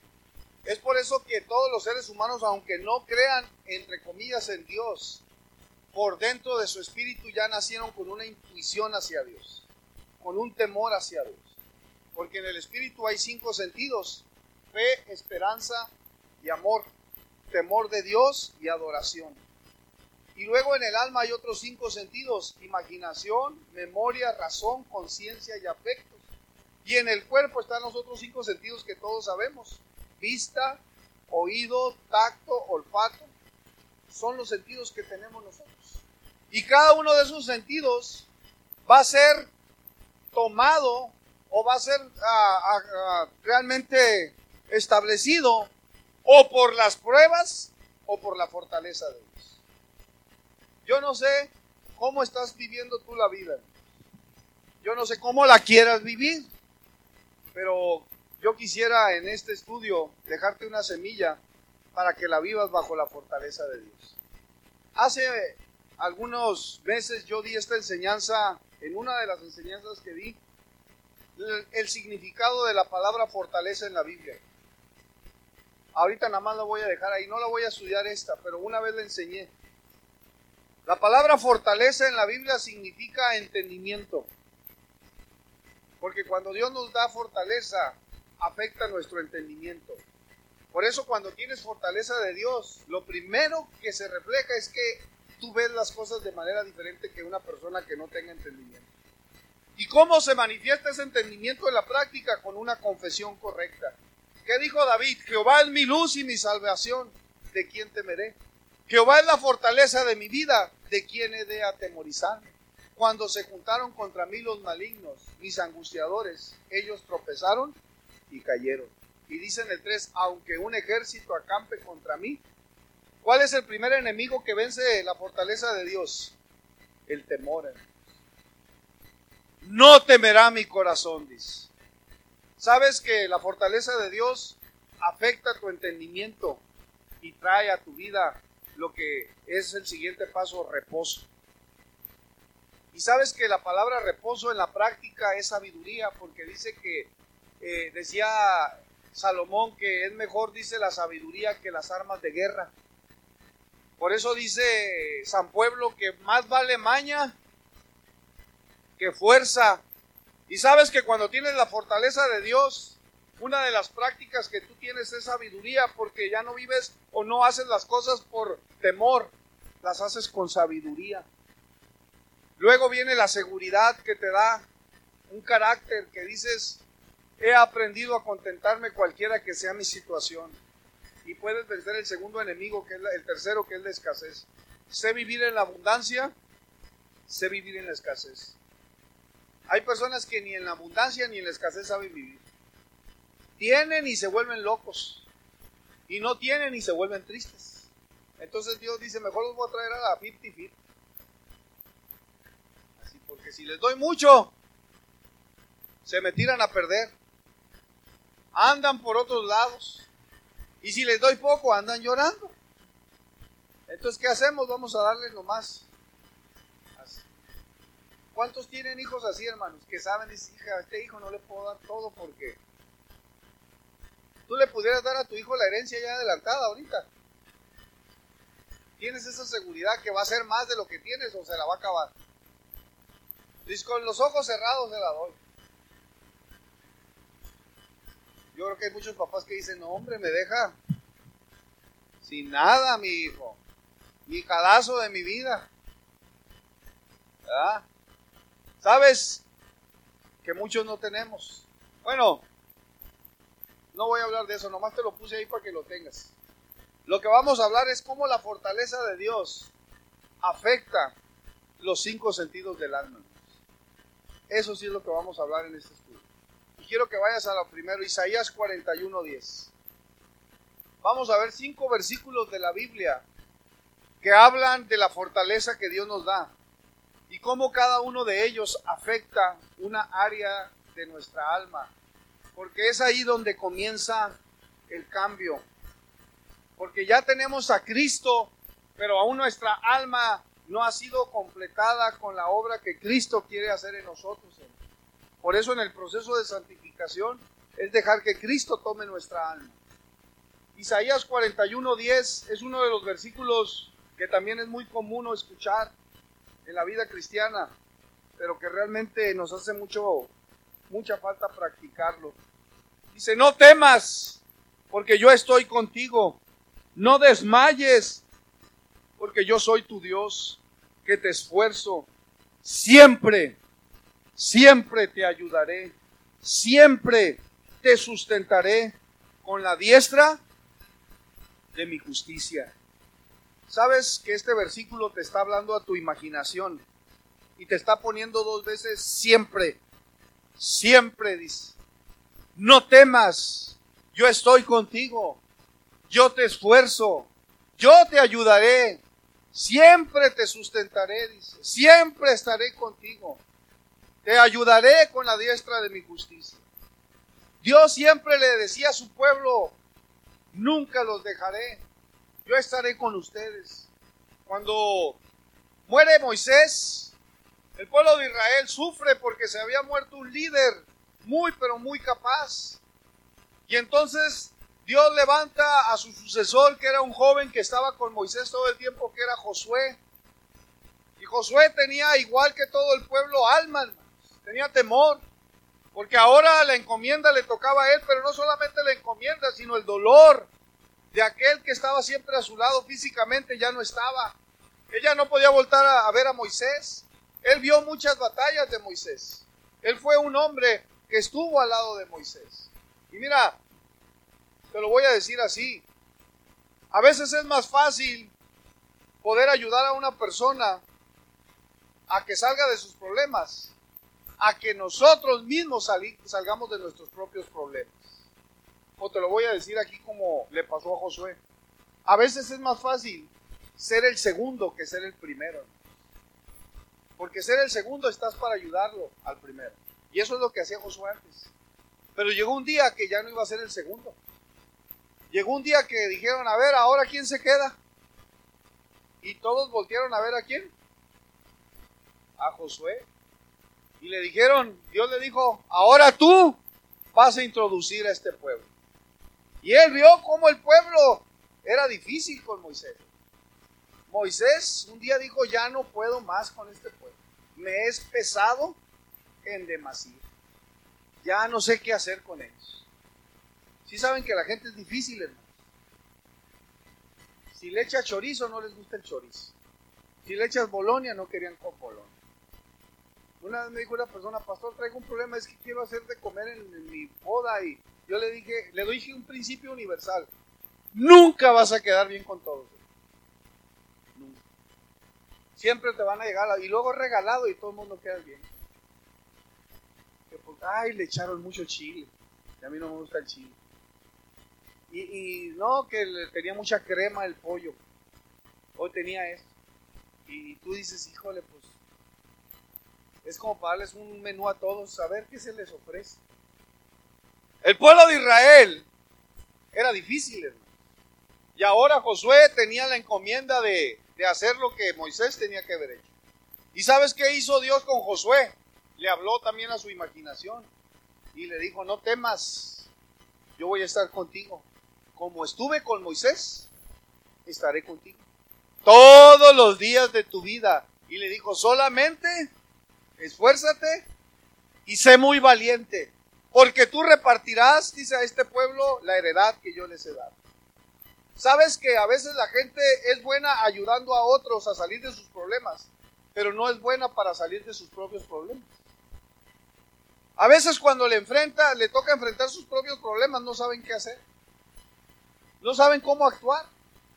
Es por eso que todos los seres humanos, aunque no crean, entre comillas, en Dios, por dentro de su espíritu ya nacieron con una intuición hacia Dios, con un temor hacia Dios. Porque en el espíritu hay cinco sentidos: fe, esperanza y amor, temor de Dios y adoración. Y luego en el alma hay otros cinco sentidos: imaginación, memoria, razón, conciencia y afectos. Y en el cuerpo están los otros cinco sentidos que todos sabemos: vista, oído, tacto, olfato. Son los sentidos que tenemos nosotros. Y cada uno de esos sentidos va a ser tomado o va a ser uh, uh, uh, realmente establecido o por las pruebas o por la fortaleza de Dios. Yo no sé cómo estás viviendo tú la vida. Yo no sé cómo la quieras vivir. Pero yo quisiera en este estudio dejarte una semilla para que la vivas bajo la fortaleza de Dios. Hace algunos meses yo di esta enseñanza, en una de las enseñanzas que di, el, el significado de la palabra fortaleza en la Biblia. Ahorita nada más la voy a dejar ahí, no la voy a estudiar esta, pero una vez la enseñé. La palabra fortaleza en la Biblia significa entendimiento. Porque cuando Dios nos da fortaleza, afecta nuestro entendimiento. Por eso cuando tienes fortaleza de Dios, lo primero que se refleja es que tú ves las cosas de manera diferente que una persona que no tenga entendimiento. ¿Y cómo se manifiesta ese entendimiento en la práctica? Con una confesión correcta. ¿Qué dijo David? Jehová es mi luz y mi salvación, ¿de quién temeré? Jehová es la fortaleza de mi vida, ¿de quién he de atemorizarme? Cuando se juntaron contra mí los malignos, mis angustiadores, ellos tropezaron y cayeron. Y dice en el tres, aunque un ejército acampe contra mí. ¿Cuál es el primer enemigo que vence la fortaleza de Dios? El temor. No temerá mi corazón, dice. ¿Sabes que la fortaleza de Dios afecta tu entendimiento y trae a tu vida lo que es el siguiente paso, reposo? Y sabes que la palabra reposo en la práctica es sabiduría, porque dice que, eh, decía Salomón que es mejor, dice, la sabiduría que las armas de guerra. Por eso dice San Pueblo que más vale maña que fuerza. Y sabes que cuando tienes la fortaleza de Dios, Una de las prácticas que tú tienes es sabiduría, porque ya no vives o no haces las cosas por temor, las haces con sabiduría. Luego viene la seguridad que te da un carácter que dices, he aprendido a contentarme cualquiera que sea mi situación. Y puedes vencer el segundo enemigo, que es el tercero, que es la escasez. Sé vivir en la abundancia, sé vivir en la escasez. Hay personas que ni en la abundancia ni en la escasez saben vivir. Tienen y se vuelven locos. Y no tienen y se vuelven tristes. Entonces Dios dice, mejor los voy a traer a la cincuenta cincuenta. Así, porque si les doy mucho, se me tiran a perder. Andan por otros lados. Y si les doy poco, andan llorando. Entonces, ¿qué hacemos? Vamos a darles nomás. Así. ¿Cuántos tienen hijos así, hermanos? Que saben, dicen, hija, a este hijo no le puedo dar todo porque tú le pudieras dar a tu hijo la herencia ya adelantada ahorita. ¿Tienes esa seguridad que va a ser más de lo que tienes o se la va a acabar? Dices, con los ojos cerrados se la doy. Yo creo que hay muchos papás que dicen, no hombre, me deja sin nada mi hijo, mi jalazo de mi vida. ¿Verdad? ¿Sabes? Que muchos no tenemos. Bueno, no voy a hablar de eso, nomás te lo puse ahí para que lo tengas. Lo que vamos a hablar es cómo la fortaleza de Dios afecta los cinco sentidos del alma. Eso sí es lo que vamos a hablar en este estudio. Y quiero que vayas a lo primero, Isaías cuarenta y uno, diez. Vamos a ver cinco versículos de la Biblia que hablan de la fortaleza que Dios nos da y cómo cada uno de ellos afecta una área de nuestra alma. Porque es ahí donde comienza el cambio. Porque ya tenemos a Cristo, pero aún nuestra alma no ha sido completada con la obra que Cristo quiere hacer en nosotros. Por eso en el proceso de santificación es dejar que Cristo tome nuestra alma. Isaías cuarenta y uno, diez es uno de los versículos que también es muy común escuchar en la vida cristiana, pero que realmente nos hace mucho, mucha falta practicarlo. Dice, no temas, porque yo estoy contigo. No desmayes, porque yo soy tu Dios, que te esfuerzo. Siempre, siempre te ayudaré. Siempre te sustentaré con la diestra de mi justicia. ¿Sabes que este versículo te está hablando a tu imaginación? Y te está poniendo dos veces siempre. Siempre dice. No temas, yo estoy contigo. Yo te esfuerzo, yo te ayudaré, siempre te sustentaré, dice, siempre estaré contigo, te ayudaré con la diestra de mi justicia. Dios siempre le decía a su pueblo, nunca los dejaré, yo estaré con ustedes. Cuando muere Moisés, el pueblo de Israel sufre porque se había muerto un líder muy pero muy capaz. Y entonces Dios levanta a su sucesor, que era un joven que estaba con Moisés todo el tiempo, que era Josué. Y Josué tenía, igual que todo el pueblo, alma, hermanos. Tenía temor, porque ahora la encomienda le tocaba a él, pero no solamente la encomienda, sino el dolor de aquel que estaba siempre a su lado físicamente ya no estaba. Ella no podía voltar a, a ver a Moisés. Él vio muchas batallas de Moisés. Él fue un hombre que estuvo al lado de Moisés. Y mira, te lo voy a decir así, a veces es más fácil poder ayudar a una persona a que salga de sus problemas, a que nosotros mismos sali- salgamos de nuestros propios problemas. O te lo voy a decir aquí como le pasó a Josué. A veces es más fácil ser el segundo que ser el primero. Porque ser el segundo estás para ayudarlo al primero. Y eso es lo que hacía Josué antes. Pero llegó un día que ya no iba a ser el segundo. Llegó un día que dijeron, a ver, ¿ahora quién se queda? Y todos voltearon a ver a quién. A Josué. Y le dijeron, Dios le dijo, ahora tú vas a introducir a este pueblo. Y él vio cómo el pueblo era difícil con Moisés. Moisés un día dijo, ya no puedo más con este pueblo. Me es pesado en demasía. Ya no sé qué hacer con ellos. Sí saben que la gente es difícil, hermano. Si le echas chorizo, no les gusta el chorizo. Si le echas bolonia, no querían con bolonia. Una vez me dijo una persona, pastor, traigo un problema, es que quiero hacer de comer en, en mi boda. Y yo le dije, le doy un principio universal. Nunca vas a quedar bien con todos. Nunca. Siempre te van a llegar, y luego regalado y todo el mundo queda bien. Que pues, ay, le echaron mucho chile. Y a mí no me gusta el chile. Y, y no, que le tenía mucha crema el pollo. Hoy tenía esto. Y tú dices, híjole, pues es como para darles un menú a todos, a ver qué se les ofrece. El pueblo de Israel era difícil, hermano. Y ahora Josué tenía la encomienda de, de hacer lo que Moisés tenía que haber hecho. ¿Y sabes qué hizo Dios con Josué? Le habló también a su imaginación y le dijo, no temas, yo voy a estar contigo. Como estuve con Moisés, estaré contigo todos los días de tu vida. Y le dijo, solamente esfuérzate y sé muy valiente, porque tú repartirás, dice, a este pueblo la heredad que yo les he dado. Sabes que a veces la gente es buena ayudando a otros a salir de sus problemas, pero no es buena para salir de sus propios problemas. A veces cuando le enfrenta, le toca enfrentar sus propios problemas, no saben qué hacer. No saben cómo actuar.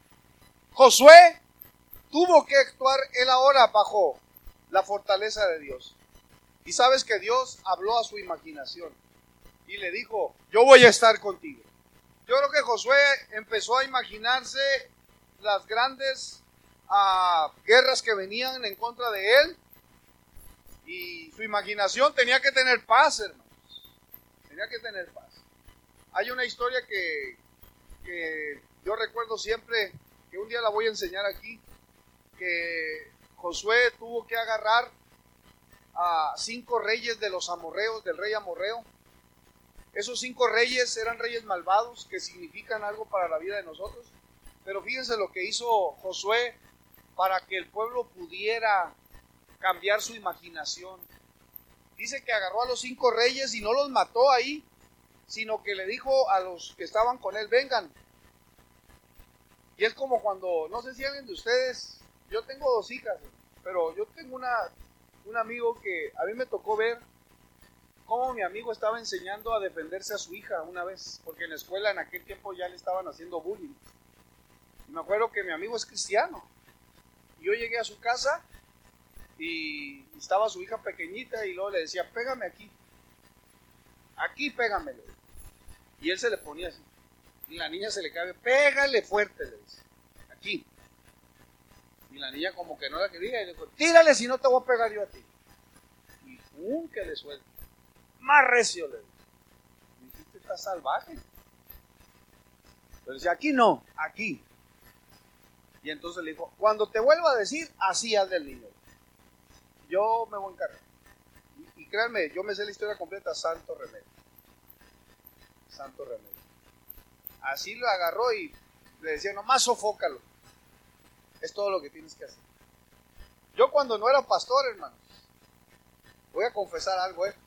Josué tuvo que actuar él ahora bajo la fortaleza de Dios. Y sabes que Dios habló a su imaginación y le dijo, yo voy a estar contigo. Yo creo que Josué empezó a imaginarse las grandes uh, guerras que venían en contra de él. Y su imaginación tenía que tener paz, hermanos. Tenía que tener paz. Hay una historia que, que yo recuerdo siempre, que un día la voy a enseñar aquí, que Josué tuvo que agarrar a cinco reyes de los amorreos, del rey amorreo. Esos cinco reyes eran reyes malvados, que significan algo para la vida de nosotros. Pero fíjense lo que hizo Josué para que el pueblo pudiera cambiar su imaginación. Dice que agarró a los cinco reyes y no los mató ahí, sino que le dijo a los que estaban con él, vengan. Y es como cuando, no sé si alguien de ustedes, yo tengo dos hijas, pero yo tengo una, un amigo que a mí me tocó ver cómo mi amigo estaba enseñando a defenderse a su hija una vez, porque en la escuela en aquel tiempo ya le estaban haciendo bullying. Y me acuerdo que mi amigo es cristiano. Y yo llegué a su casa y estaba su hija pequeñita y luego le decía, pégame aquí. Aquí pégamele. Y él se le ponía así. Y la niña se le cae, pégale fuerte, le dice. Aquí. Y la niña como que no la quería y le dijo, tírale si no te voy a pegar yo a ti. Y ¡pum! Que le suelta. Más recio, le dijo. Y dijiste, está salvaje. Pero decía, aquí no, aquí. Y entonces le dijo, cuando te vuelva a decir, así haz del niño. Yo me voy a encargar. Y, y créanme, yo me sé la historia completa, santo remedio. Santo remedio. Así lo agarró y le decía, nomás sofócalo. Es todo lo que tienes que hacer. Yo cuando no era pastor, hermanos, voy a confesar algo, ¿eh?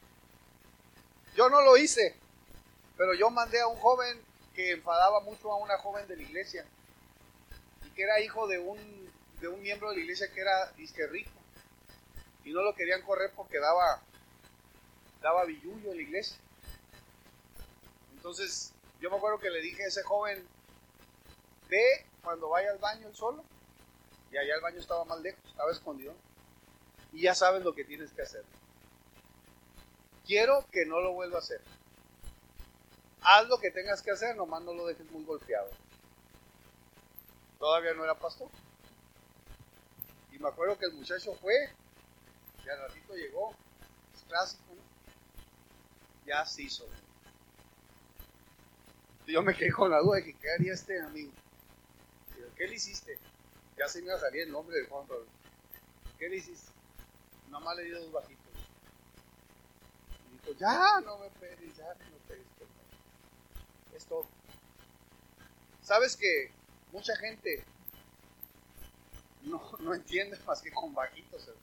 Yo no lo hice, pero yo mandé a un joven que enfadaba mucho a una joven de la iglesia y que era hijo de un, de un miembro de la iglesia que era disque rico y no lo querían correr porque daba, daba billullo en la iglesia. Entonces yo me acuerdo que le dije a ese joven, ve cuando vaya al baño él solo, y allá el baño estaba más lejos, estaba escondido, y ya sabes lo que tienes que hacer. Quiero que no lo vuelva a hacer. Haz lo que tengas que hacer, nomás no lo dejes muy golpeado. Todavía no era pastor. Y me acuerdo que el muchacho fue, y al ratito llegó, es clásico, ¿no? Ya se hizo. Y yo me quedé con la duda de que qué haría este amigo. Y yo, ¿qué le hiciste? Ya se me iba a salir el nombre del Juan Pablo. ¿Qué le hiciste? Nomás le di dos bajitos. Y dijo, ya no me pegues, ya no me pegues. Es todo. ¿Sabes que mucha gente no, no entiende más que con bajitos? ¿Sabes?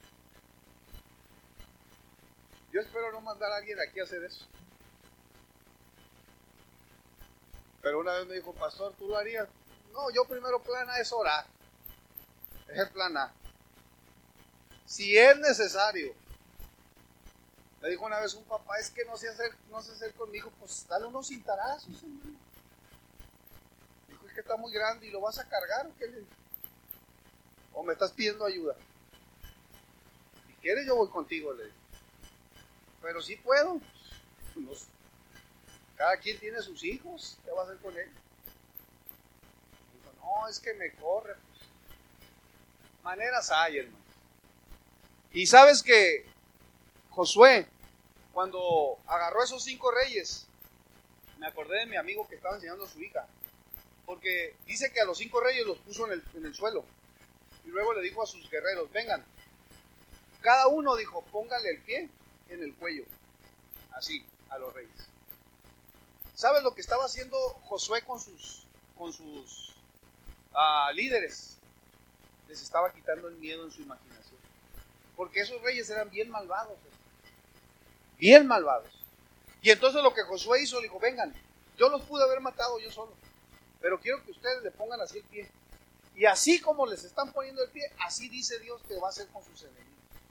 Yo espero no mandar a alguien aquí a hacer eso. Pero una vez me dijo, pastor, ¿tú lo harías? No, yo primero plan A es orar. Es el plan A. Si es necesario. Me dijo una vez un papá, es que no sé hacer, no sé hacer conmigo, pues dale unos cintarazos, hermano. Dijo, es que está muy grande y lo vas a cargar, ¿o qué le dijo? ¿O me estás pidiendo ayuda? Si quieres yo voy contigo, le dije. Pero sí puedo. No sé. Cada quien tiene sus hijos, ¿qué va a hacer con él? Dijo, no, es que me corre. Pues. Maneras hay, hermano. Y sabes que Josué, cuando agarró a esos cinco reyes, me acordé de mi amigo que estaba enseñando a su hija, porque dice que a los cinco reyes los puso en el, en el suelo, y luego le dijo a sus guerreros, vengan, cada uno dijo, póngale el pie en el cuello, así, a los reyes. ¿Sabes lo que estaba haciendo Josué con sus, con sus uh, líderes? Les estaba quitando el miedo en su imaginación. Porque esos reyes eran bien malvados. Bien malvados. Y entonces lo que Josué hizo, le dijo, vengan, yo los pude haber matado yo solo. Pero quiero que ustedes le pongan así el pie. Y así como les están poniendo el pie, así dice Dios que va a hacer con sus enemigos.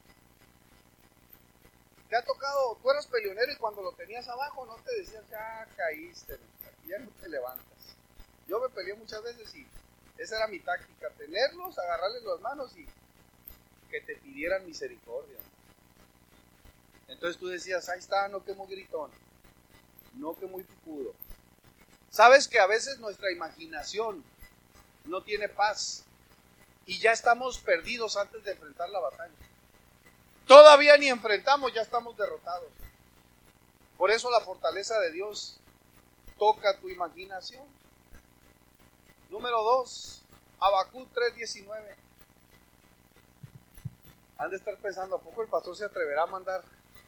Te ha tocado, tú eras peleonero y cuando lo tenías abajo no te decías, ya caíste, aquí ya no te levantas. Yo me peleé muchas veces y esa era mi táctica, tenerlos, agarrarles las manos y que te pidieran misericordia. Entonces tú decías, ahí está, no que muy gritón, no que muy picudo. Sabes que a veces nuestra imaginación no tiene paz y ya estamos perdidos antes de enfrentar la batalla. Todavía ni enfrentamos, ya estamos derrotados. Por eso la fortaleza de Dios toca tu imaginación. Número dos, Habacuc tres diecinueve. Han de estar pensando, ¿a poco el pastor se atreverá a mandar?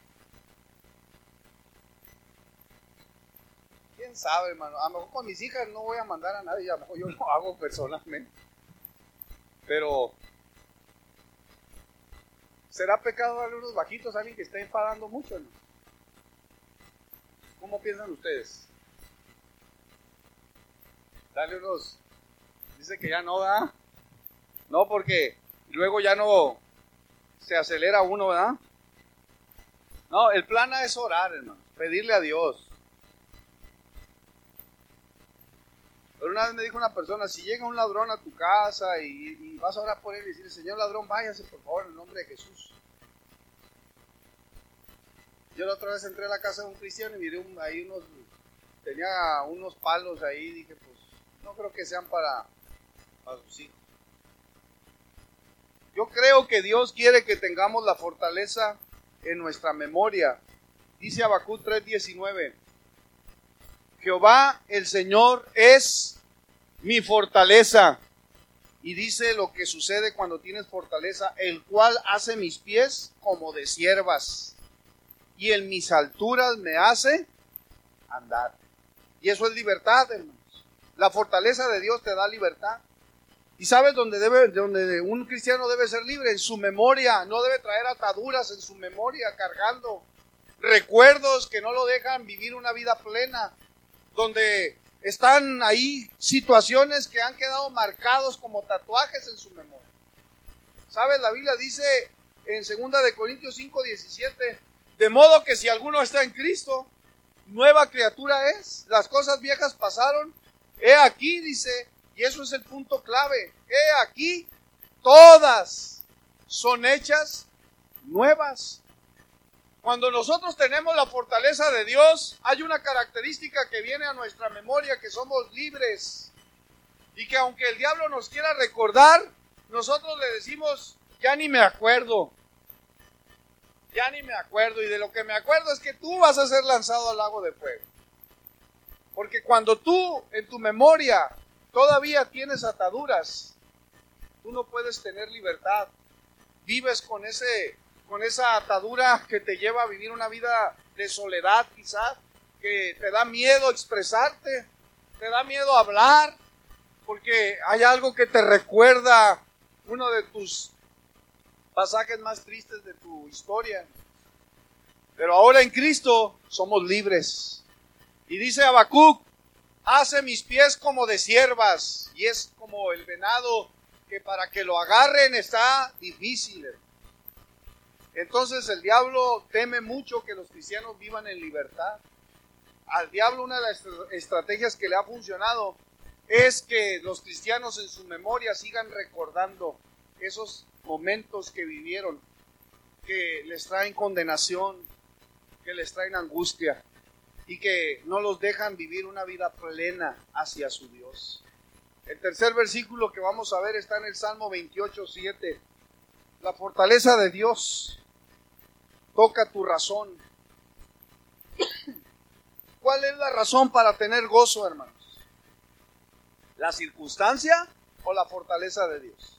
¿Quién sabe, hermano? A lo mejor con mis hijas no voy a mandar a nadie, a lo mejor yo lo hago personalmente. Pero ¿será pecado darle unos bajitos a alguien que está enfadando mucho, ¿no? ¿Cómo piensan ustedes? Dale unos... Dice que ya no da. No, porque luego ya no se acelera uno, ¿verdad? No, el plan A es orar, hermano. Pedirle a Dios. Pero una vez me dijo una persona, si llega un ladrón a tu casa y, y vas a orar por él y decirle, señor ladrón, váyase por favor en el nombre de Jesús. Yo la otra vez entré a la casa de un cristiano y miré un, ahí unos, tenía unos palos ahí y dije, pues no creo que sean para, para sus hijos. Yo creo que Dios quiere que tengamos la fortaleza en nuestra memoria. Dice Habacuc tres diecinueve. Jehová el Señor es mi fortaleza. Y dice lo que sucede cuando tienes fortaleza, el cual hace mis pies como de ciervas, y en mis alturas me hace andar. Y eso es libertad, hermanos. La fortaleza de Dios te da libertad. ¿Y sabes dónde debe, donde un cristiano debe ser libre? En su memoria. No debe traer ataduras en su memoria, cargando recuerdos que no lo dejan vivir una vida plena, donde están ahí situaciones que han quedado marcados como tatuajes en su memoria. ¿Sabes? La Biblia dice en segunda de Corintios cinco diecisiete, de modo que si alguno está en Cristo, nueva criatura es, las cosas viejas pasaron, he aquí, dice, y eso es el punto clave, he aquí, todas son hechas nuevas. Cuando nosotros tenemos la fortaleza de Dios, hay una característica que viene a nuestra memoria, que somos libres. Y que aunque el diablo nos quiera recordar, nosotros le decimos, ya ni me acuerdo. Ya ni me acuerdo. Y de lo que me acuerdo es que tú vas a ser lanzado al lago de fuego. Porque cuando tú en tu memoria todavía tienes ataduras, tú no puedes tener libertad. Vives con ese... con esa atadura que te lleva a vivir una vida de soledad quizás, que te da miedo expresarte, te da miedo hablar, porque hay algo que te recuerda uno de tus pasajes más tristes de tu historia. Pero ahora en Cristo somos libres. Y dice Habacuc, hace mis pies como de ciervas, y es como el venado que para que lo agarren está difícil. Entonces el diablo teme mucho que los cristianos vivan en libertad. Al diablo una de las estrategias que le ha funcionado es que los cristianos en su memoria sigan recordando esos momentos que vivieron, que les traen condenación, que les traen angustia y que no los dejan vivir una vida plena hacia su Dios. El tercer versículo que vamos a ver está en el Salmo veintiocho, siete. La fortaleza de Dios toca tu razón. ¿Cuál es la razón para tener gozo, hermanos? ¿La circunstancia o la fortaleza de Dios?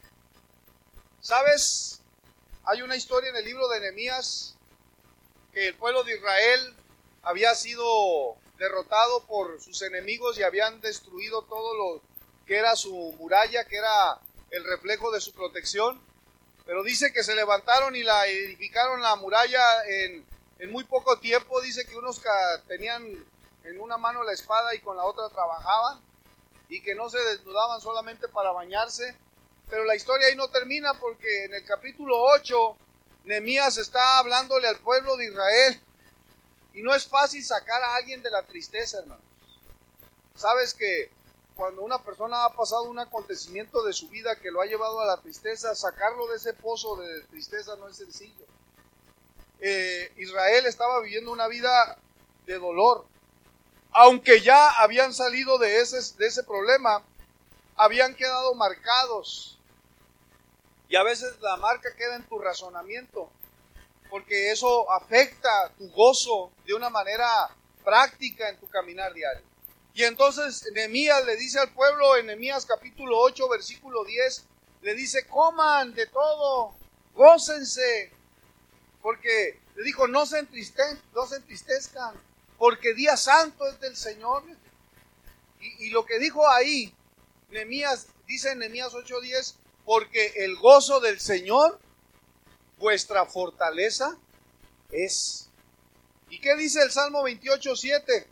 ¿Sabes? Hay una historia en el libro de Nehemías que el pueblo de Israel había sido derrotado por sus enemigos y habían destruido todo lo que era su muralla, que era el reflejo de su protección. Pero dice que se levantaron y la edificaron la muralla en, en muy poco tiempo. Dice que unos tenían en una mano la espada y con la otra trabajaban, y que no se desnudaban solamente para bañarse. Pero la historia ahí no termina, porque en el capítulo ocho Nehemías está hablándole al pueblo de Israel, y no es fácil sacar a alguien de la tristeza, hermanos. Sabes que cuando una persona ha pasado un acontecimiento de su vida que lo ha llevado a la tristeza, sacarlo de ese pozo de tristeza no es sencillo. Eh, Israel estaba viviendo una vida de dolor. Aunque ya habían salido de ese, de ese problema, habían quedado marcados. Y a veces la marca queda en tu razonamiento, porque eso afecta tu gozo de una manera práctica en tu caminar diario. Y entonces Nehemías le dice al pueblo, en Nehemías capítulo ocho, versículo diez, le dice: coman de todo, gócense, porque le dijo, no se entristezcan, no se entristezcan, porque día santo es del Señor. Y, y lo que dijo ahí, Nehemías, dice en Nehemías ocho diez, porque el gozo del Señor, vuestra fortaleza es. ¿Y qué dice el Salmo veintiocho, siete?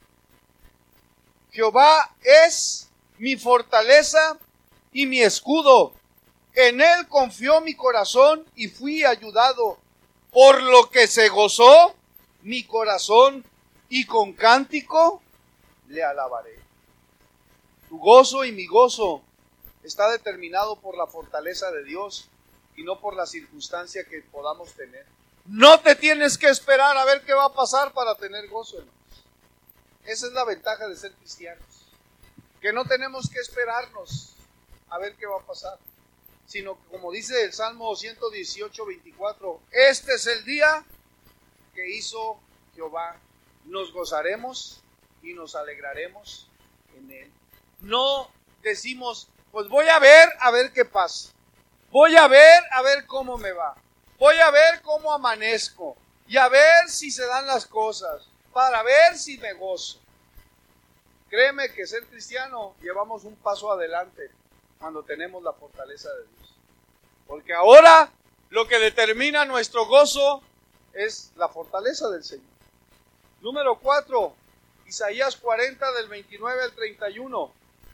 Jehová es mi fortaleza y mi escudo. En él confió mi corazón y fui ayudado. Por lo que se gozó mi corazón y con cántico le alabaré. Tu gozo y mi gozo está determinado por la fortaleza de Dios y no por la circunstancia que podamos tener. No te tienes que esperar a ver qué va a pasar para tener gozo, hermanos. Esa es la ventaja de ser cristianos, que no tenemos que esperarnos a ver qué va a pasar, sino que, como dice el Salmo ciento dieciocho, veinticuatro, este es el día que hizo Jehová, nos gozaremos y nos alegraremos en él. No decimos, pues voy a ver, a ver qué pasa, voy a ver, a ver cómo me va, voy a ver cómo amanezco, y a ver si se dan las cosas, para ver si me gozo. Créeme que ser cristiano llevamos un paso adelante cuando tenemos la fortaleza de Dios. Porque ahora lo que determina nuestro gozo es la fortaleza del Señor. Número cuatro, Isaías cuarenta del veintinueve al treinta y uno.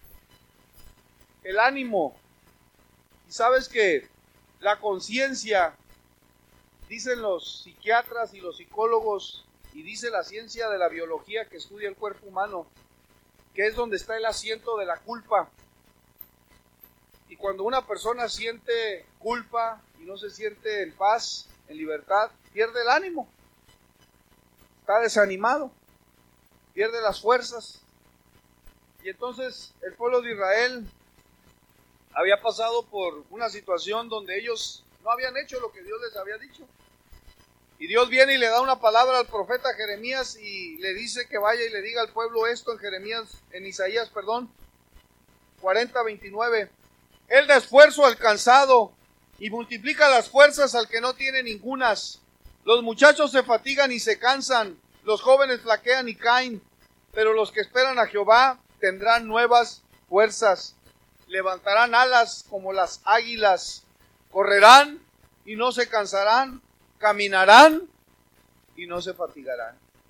El ánimo. Y sabes que la conciencia, dicen los psiquiatras y los psicólogos, y dice la ciencia de la biología que estudia el cuerpo humano, que es donde está el asiento de la culpa. Y cuando una persona siente culpa y no se siente en paz, en libertad, pierde el ánimo, está desanimado, pierde las fuerzas. Y entonces el pueblo de Israel había pasado por una situación donde ellos no habían hecho lo que Dios les había dicho. Y Dios viene y le da una palabra al profeta Jeremías y le dice que vaya y le diga al pueblo esto en Jeremías, en Isaías, perdón, cuarenta, veintinueve. Él da esfuerzo al cansado y multiplica las fuerzas al que no tiene ningunas. Los muchachos se fatigan y se cansan, los jóvenes flaquean y caen, pero los que esperan a Jehová tendrán nuevas fuerzas. Levantarán alas como las águilas, correrán y no se cansarán, caminarán y no se fatigarán.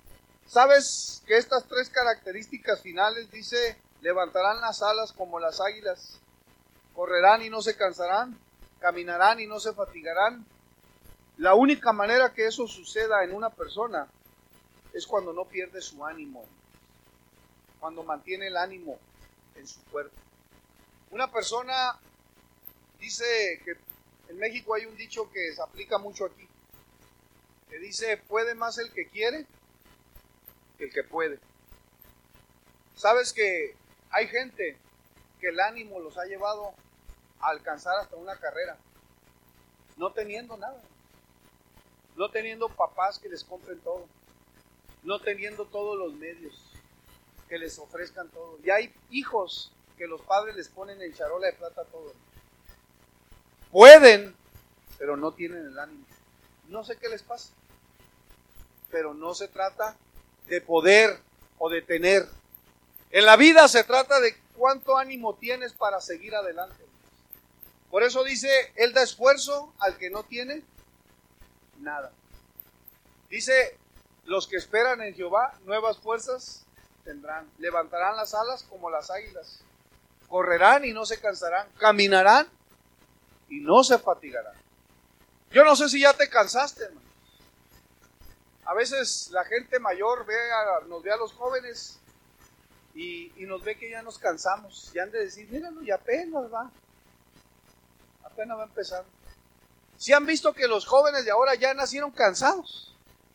¿Sabes que estas tres características finales dice, levantarán las alas como las águilas, correrán y no se cansarán, caminarán y no se fatigarán? La única manera que eso suceda en una persona es cuando no pierde su ánimo, cuando mantiene el ánimo en su cuerpo. Una persona, dice que en México hay un dicho que se aplica mucho aquí, que dice, puede más el que quiere que el que puede. ¿Sabes que hay gente que el ánimo los ha llevado a alcanzar hasta una carrera, no teniendo nada, no teniendo papás que les compren todo, no teniendo todos los medios que les ofrezcan todo? Y hay hijos que los padres les ponen en charola de plata todo. Pueden, pero no tienen el ánimo. No sé qué les pasa, pero no se trata de poder o de tener. En la vida se trata de cuánto ánimo tienes para seguir adelante. Por eso dice, Él da esfuerzo al que no tiene nada. Dice, los que esperan en Jehová, nuevas fuerzas tendrán. Levantarán las alas como las águilas. Correrán y no se cansarán. Caminarán y no se fatigarán. Yo no sé si ya te cansaste, hermano. A veces la gente mayor ve a, nos ve a los jóvenes y, y nos ve que ya nos cansamos. Y han de decir, míralo, y apenas va. Apenas va empezando. Si han visto que los jóvenes de ahora ya nacieron cansados.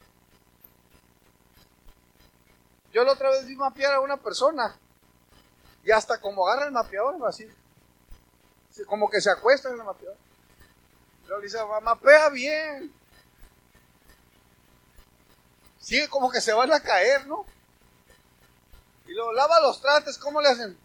Yo la otra vez vi mapear a una persona y hasta como agarra el mapeador, así, como que se acuesta en el mapeador. Luego le dice, mapea bien. Sigue como que se van a caer, ¿no? Y luego lava los trastes, ¿cómo le hacen?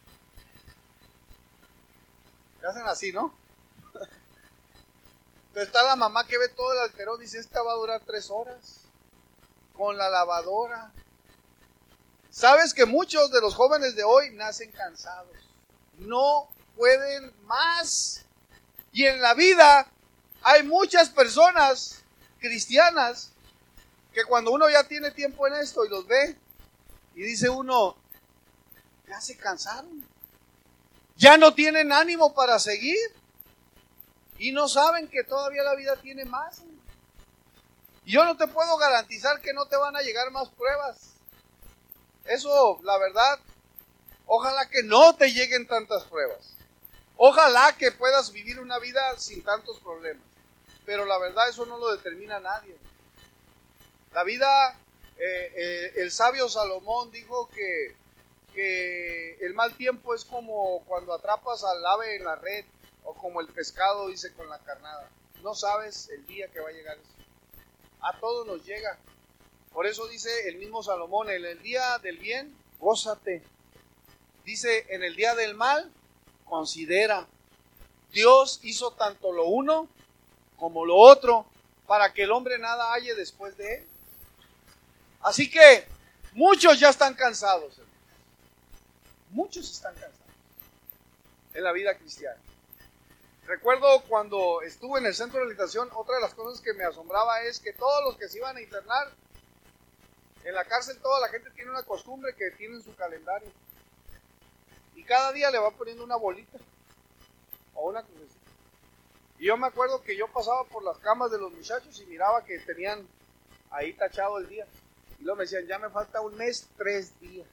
Le hacen así, ¿no? Entonces está la mamá que ve todo el alterón y dice, esta va a durar tres horas con la lavadora. ¿Sabes que muchos de los jóvenes de hoy nacen cansados? No pueden más. Y en la vida hay muchas personas cristianas que cuando uno ya tiene tiempo en esto y los ve y dice uno, ya se cansaron, ya no tienen ánimo para seguir y no saben que todavía la vida tiene más. Y yo no te puedo garantizar que no te van a llegar más pruebas. Eso, la verdad, ojalá que no te lleguen tantas pruebas. Ojalá que puedas vivir una vida sin tantos problemas. Pero la verdad, eso no lo determina nadie. La vida, eh, eh, el sabio Salomón dijo que, que el mal tiempo es como cuando atrapas al ave en la red, o como el pescado, dice, con la carnada. No sabes el día que va a llegar eso. A todos nos llega. Por eso dice el mismo Salomón, en el día del bien, gózate. Dice, en el día del mal, considera. Dios hizo tanto lo uno como lo otro, para que el hombre nada halle después de él. Así que, muchos ya están cansados, hermanos. Muchos están cansados en la vida cristiana. Recuerdo cuando estuve en el centro de rehabilitación, otra de las cosas que me asombraba es que todos los que se iban a internar, en la cárcel toda la gente tiene una costumbre que tienen su calendario. Y cada día le va poniendo una bolita o una crucecita. Y yo me acuerdo que yo pasaba por las camas de los muchachos y miraba que tenían ahí tachado el día. Y luego me decían, ya me falta un mes, tres días.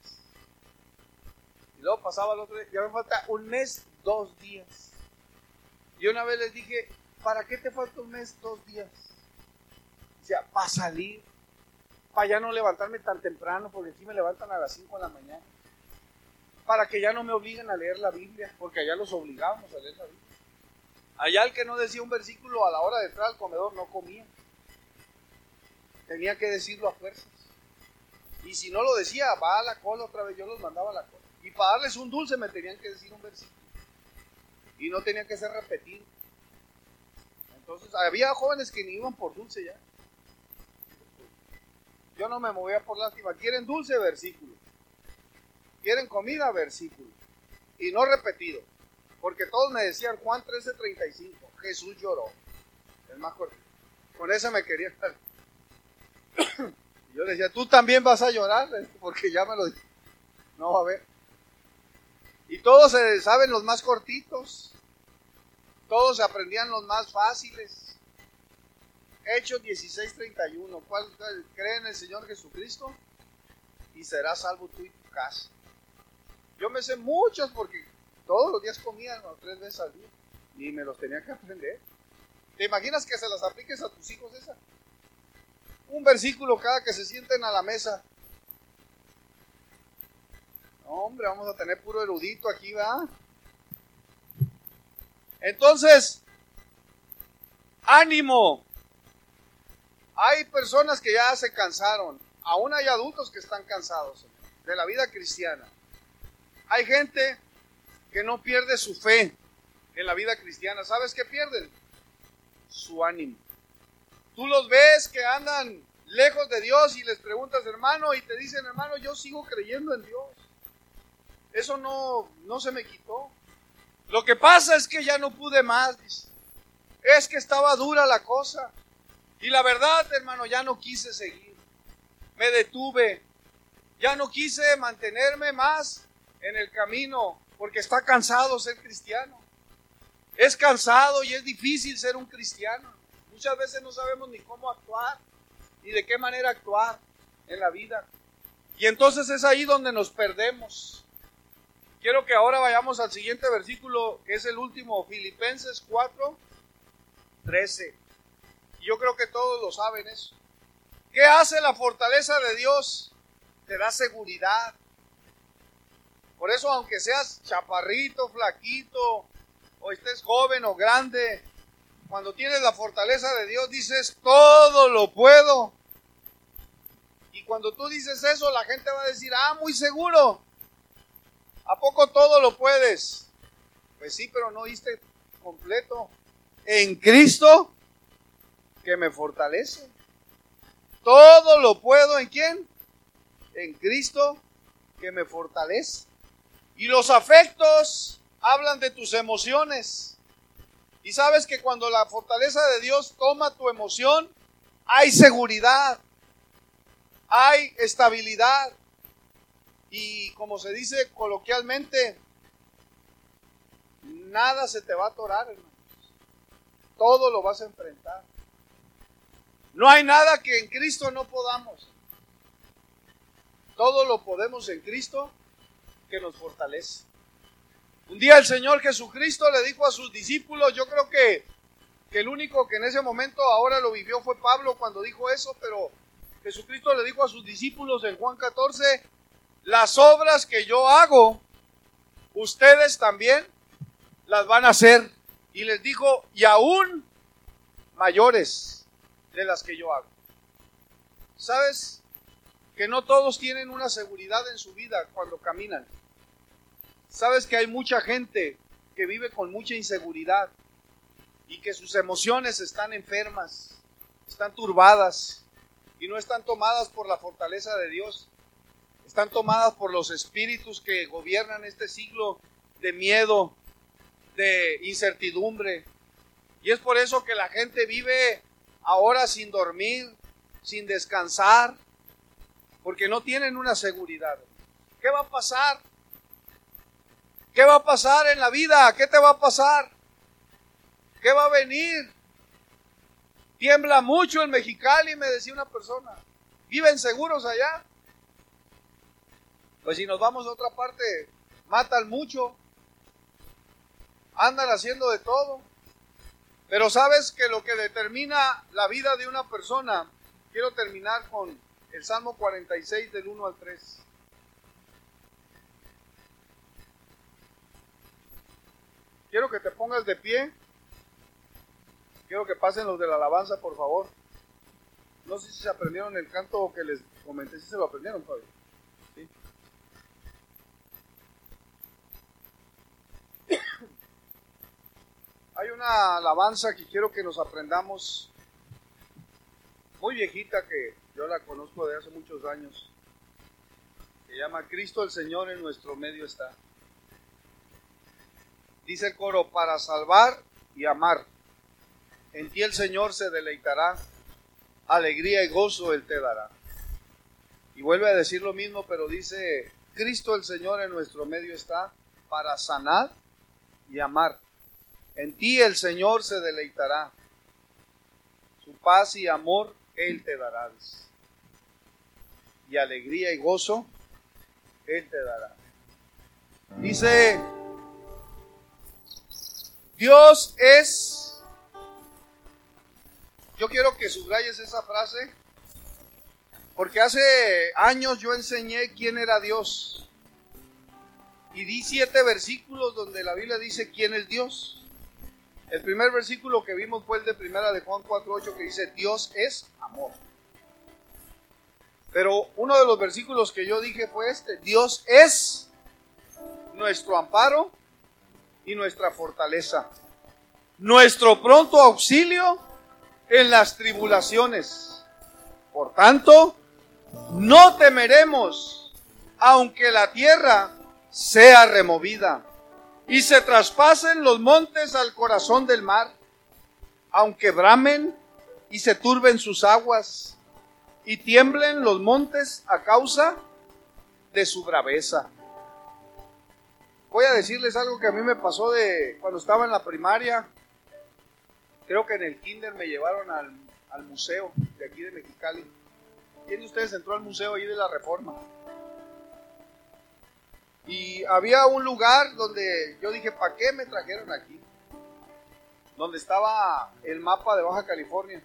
Y luego pasaba el otro día, ya me falta un mes, dos días. Y una vez les dije, ¿para qué te falta un mes, dos días? O sea, para salir, para ya no levantarme tan temprano, porque aquí me levantan a las cinco de la mañana. Para que ya no me obliguen a leer la Biblia, porque allá los obligábamos a leer la Biblia. Allá el que no decía un versículo a la hora de entrar al comedor no comía. Tenía que decirlo a fuerzas. Y si no lo decía, va a la cola otra vez, yo los mandaba a la cola. Y para darles un dulce me tenían que decir un versículo. Y no tenía que ser repetido. Entonces, había jóvenes que ni iban por dulce ya. Yo no me movía por lástima. ¿Quieren dulce? Versículo. ¿Quieren comida? Versículo. Y no repetido. Porque todos me decían, Juan trece treinta y cinco, Jesús lloró. El más corto. Con ese me quería estar. Yo le decía, tú también vas a llorar, porque ya me lo dije. No, a ver. Y todos se saben los más cortitos. Todos se aprendían los más fáciles. Hechos dieciséis treinta y uno. ¿Cuál, cuál? Cree en el Señor Jesucristo y serás salvo tú y tu casa. Yo me sé muchos porque todos los días comía, ¿no? Tres veces al día. Y me los tenía que aprender. ¿Te imaginas que se las apliques a tus hijos esa? Un versículo cada que se sienten a la mesa. No, hombre, vamos a tener puro erudito aquí, ¿va? Entonces, ánimo. Hay personas que ya se cansaron. Aún hay adultos que están cansados de la vida cristiana. Hay gente que no pierde su fe en la vida cristiana. ¿Sabes qué pierden? Su ánimo. Tú los ves que andan lejos de Dios y les preguntas, hermano, y te dicen, hermano, yo sigo creyendo en Dios. Eso no, no se me quitó. Lo que pasa es que ya no pude más, dice. Es que estaba dura la cosa. Y la verdad, hermano, ya no quise seguir. Me detuve. Ya no quise mantenerme más en el camino, porque está cansado ser cristiano. Es cansado y es difícil ser un cristiano. Muchas veces no sabemos ni cómo actuar, ni de qué manera actuar en la vida. Y entonces es ahí donde nos perdemos. Quiero que ahora vayamos al siguiente versículo, que es el último, Filipenses cuatro, trece. Y yo creo que todos lo saben eso. ¿Qué hace la fortaleza de Dios? Te da seguridad. Por eso, aunque seas chaparrito, flaquito, o estés joven o grande, cuando tienes la fortaleza de Dios, dices, todo lo puedo. Y cuando tú dices eso, la gente va a decir, ah, muy seguro. ¿A poco todo lo puedes? Pues sí, pero no oíste completo. En Cristo, que me fortalece. Todo lo puedo, ¿en quién? En Cristo, que me fortalece. Y los afectos hablan de tus emociones. Y sabes que cuando la fortaleza de Dios toma tu emoción, hay seguridad, hay estabilidad. Y como se dice coloquialmente, nada se te va a atorar, hermanos. Todo lo vas a enfrentar. No hay nada que en Cristo no podamos. Todo lo podemos en Cristo que nos fortalece. Un día el Señor Jesucristo le dijo a sus discípulos, yo creo que, que el único que en ese momento ahora lo vivió fue Pablo cuando dijo eso, pero Jesucristo le dijo a sus discípulos en Juan catorce, las obras que yo hago, ustedes también las van a hacer. Y les dijo, y aún mayores de las que yo hago. ¿Sabes? Que no todos tienen una seguridad en su vida cuando caminan. Sabes que hay mucha gente que vive con mucha inseguridad y que sus emociones están enfermas, están turbadas y no están tomadas por la fortaleza de Dios. Están tomadas por los espíritus que gobiernan este siglo de miedo, de incertidumbre. Y es por eso que la gente vive ahora sin dormir, sin descansar, porque no tienen una seguridad. ¿Qué va a pasar? ¿Qué va a pasar en la vida? ¿Qué te va a pasar? ¿Qué va a venir? Tiembla mucho en Mexicali, me decía una persona. ¿Viven seguros allá? Pues si nos vamos a otra parte, matan mucho. Andan haciendo de todo. Pero sabes que lo que determina la vida de una persona, quiero terminar con el Salmo cuarenta y seis del uno al tres. Quiero que te pongas de pie. Quiero que pasen los de la alabanza, por favor. No sé si se aprendieron el canto que les comenté, si se lo aprendieron, Pablo. ¿Sí? Hay una alabanza que quiero que nos aprendamos, muy viejita, que yo la conozco de hace muchos años. Se llama Cristo el Señor en nuestro medio está. Dice el coro, para salvar y amar, en ti el Señor se deleitará, alegría y gozo Él te dará. Y vuelve a decir lo mismo, pero dice, Cristo el Señor en nuestro medio está para sanar y amar. En ti el Señor se deleitará. Su paz y amor Él te dará. Y alegría y gozo Él te dará. Dice, Dios es... Yo quiero que subrayes esa frase, porque hace años yo enseñé quién era Dios. Y di siete versículos donde la Biblia dice quién es Dios. El primer versículo que vimos fue el de primera de Juan cuatro ocho, que dice Dios es amor. Pero uno de los versículos que yo dije fue este: Dios es nuestro amparo y nuestra fortaleza, nuestro pronto auxilio en las tribulaciones. Por tanto, no temeremos, aunque la tierra sea removida y se traspasen los montes al corazón del mar, aunque bramen y se turben sus aguas y tiemblen los montes a causa de su braveza. Voy a decirles algo que a mí me pasó de cuando estaba en la primaria. Creo que en el kinder me llevaron al, al museo de aquí de Mexicali. ¿Quién de ustedes entró al museo ahí de la Reforma? Y había un lugar donde yo dije, ¿para qué me trajeron aquí? Donde estaba el mapa de Baja California.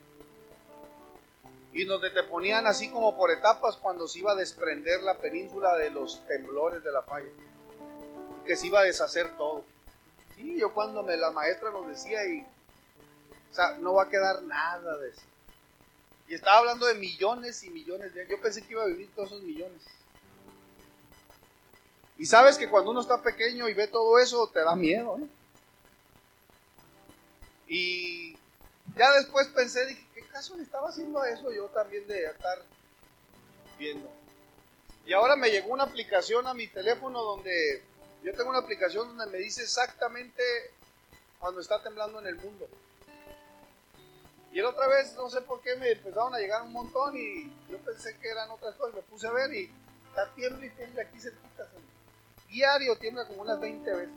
Y donde te ponían así como por etapas cuando se iba a desprender la península de los temblores de la falla. Que se iba a deshacer todo. Sí, yo cuando me la maestra nos decía, y, o sea, no va a quedar nada de eso. Y estaba hablando de millones y millones de... Yo pensé que iba a vivir todos esos millones. Y sabes que cuando uno está pequeño y ve todo eso, te da miedo, ¿eh? Y ya después pensé, dije, ¿qué caso le estaba haciendo a eso yo también de estar viendo? Y ahora me llegó una aplicación a mi teléfono donde... Yo tengo una aplicación donde me dice exactamente cuando está temblando en el mundo. Y la otra vez, no sé por qué, me empezaron a llegar un montón y yo pensé que eran otras cosas. Me puse a ver y está tiembla y tiembla aquí cerquita. Diario tiembla como unas veinte veces.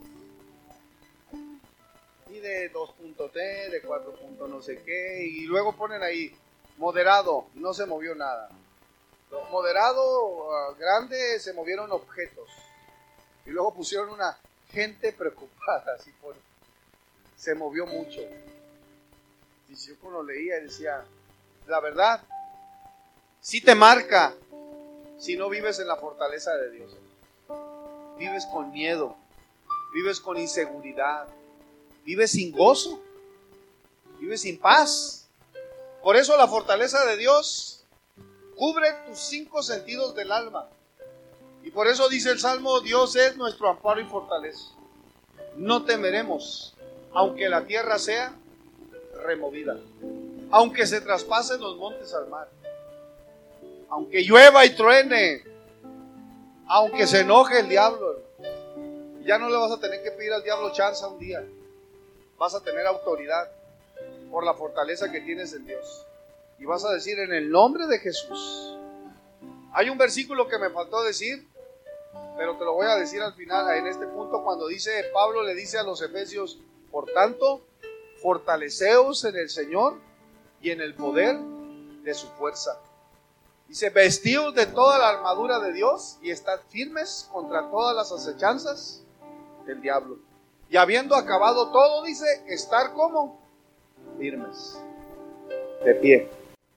Y de dos punto T, de cuatro punto no sé qué. Y luego ponen ahí, moderado, no se movió nada. Moderado, uh, grande, se movieron objetos. Y luego pusieron una gente preocupada, así por, se movió mucho. Y yo cuando leía decía, la verdad, sí te marca si no vives en la fortaleza de Dios. Vives con miedo, vives con inseguridad, vives sin gozo, vives sin paz. Por eso la fortaleza de Dios cubre tus cinco sentidos del alma. Y por eso dice el Salmo, Dios es nuestro amparo y fortaleza. No temeremos, aunque la tierra sea removida, aunque se traspasen los montes al mar, aunque llueva y truene, aunque se enoje el diablo. Ya no le vas a tener que pedir al diablo chance un día. Vas a tener autoridad por la fortaleza que tienes en Dios. Y vas a decir, en el nombre de Jesús. Hay un versículo que me faltó decir, pero te lo voy a decir al final, en este punto, cuando dice, Pablo le dice a los efesios, por tanto, fortaleceos en el Señor y en el poder de su fuerza. Dice, vestíos de toda la armadura de Dios y estad firmes contra todas las acechanzas del diablo. Y habiendo acabado todo, dice, estar como firmes, de pie.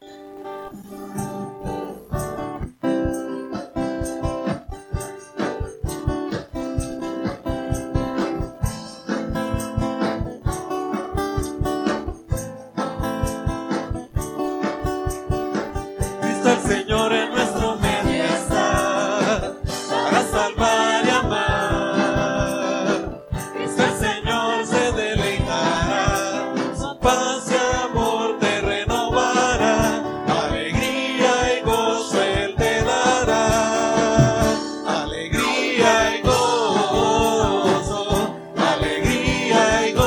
Señor en nuestro medio está para salvar y amar. Cristo el Señor se deleitará, su paz y amor te renovará. Alegría y gozo Él te dará. Alegría y gozo, alegría y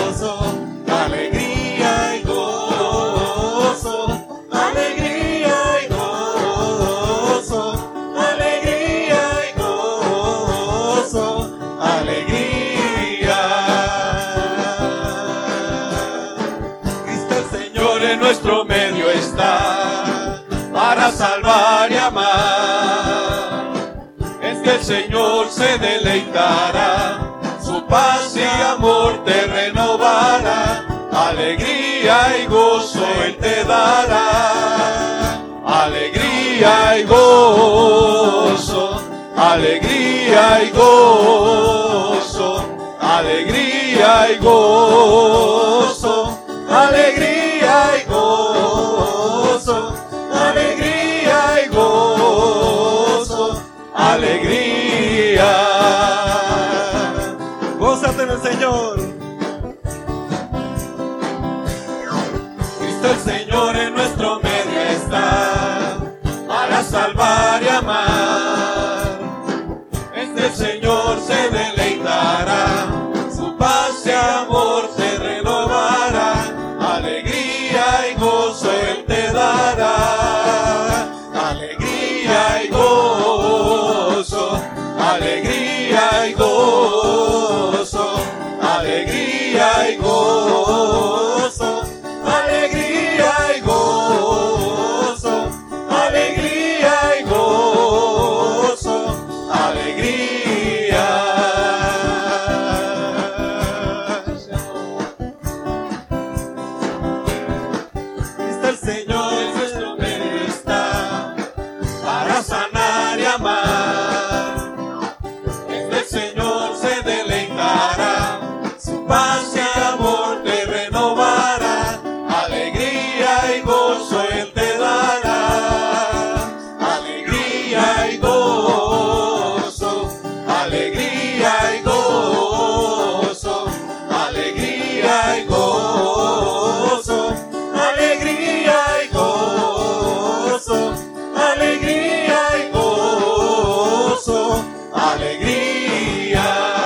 gozo, alegría y gozo, alegría. en nuestro medio está, para salvar y amar. Este el Señor se deleitará, su paz y amor te renovará, alegría y gozo Él te dará. Alegría y gozo, alegría y gozo, alegría y gozo, alegría y gozo, alegría y gozo, alegría. Gózate en el Señor. Cristo el Señor en nuestro medio está, para salvar y amar. Este el Señor se deleitará, su paz y amor te renovará, alegría y gozo Él te dará. Alegría y gozo, alegría y gozo, alegría y gozo, alegría y gozo, alegría y gozo, alegría. Está el Señor en nuestro medio está, para sanar y amar. El Señor se deleitará, su paz y amor te renovará, alegría y gozo Él te dará. Alegría y gozo, alegría y gozo, alegría y gozo, alegría y gozo, alegría y gozo, alegría.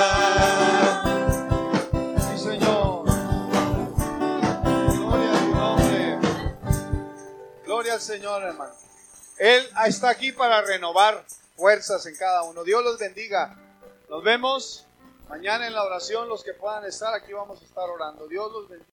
Sí, Señor. Gloria a tu nombre. Gloria al Señor, hermano. Él está aquí para renovar fuerzas en cada uno. Dios los bendiga. Nos vemos mañana en la oración. Los que puedan estar aquí vamos a estar orando. Dios los bendiga.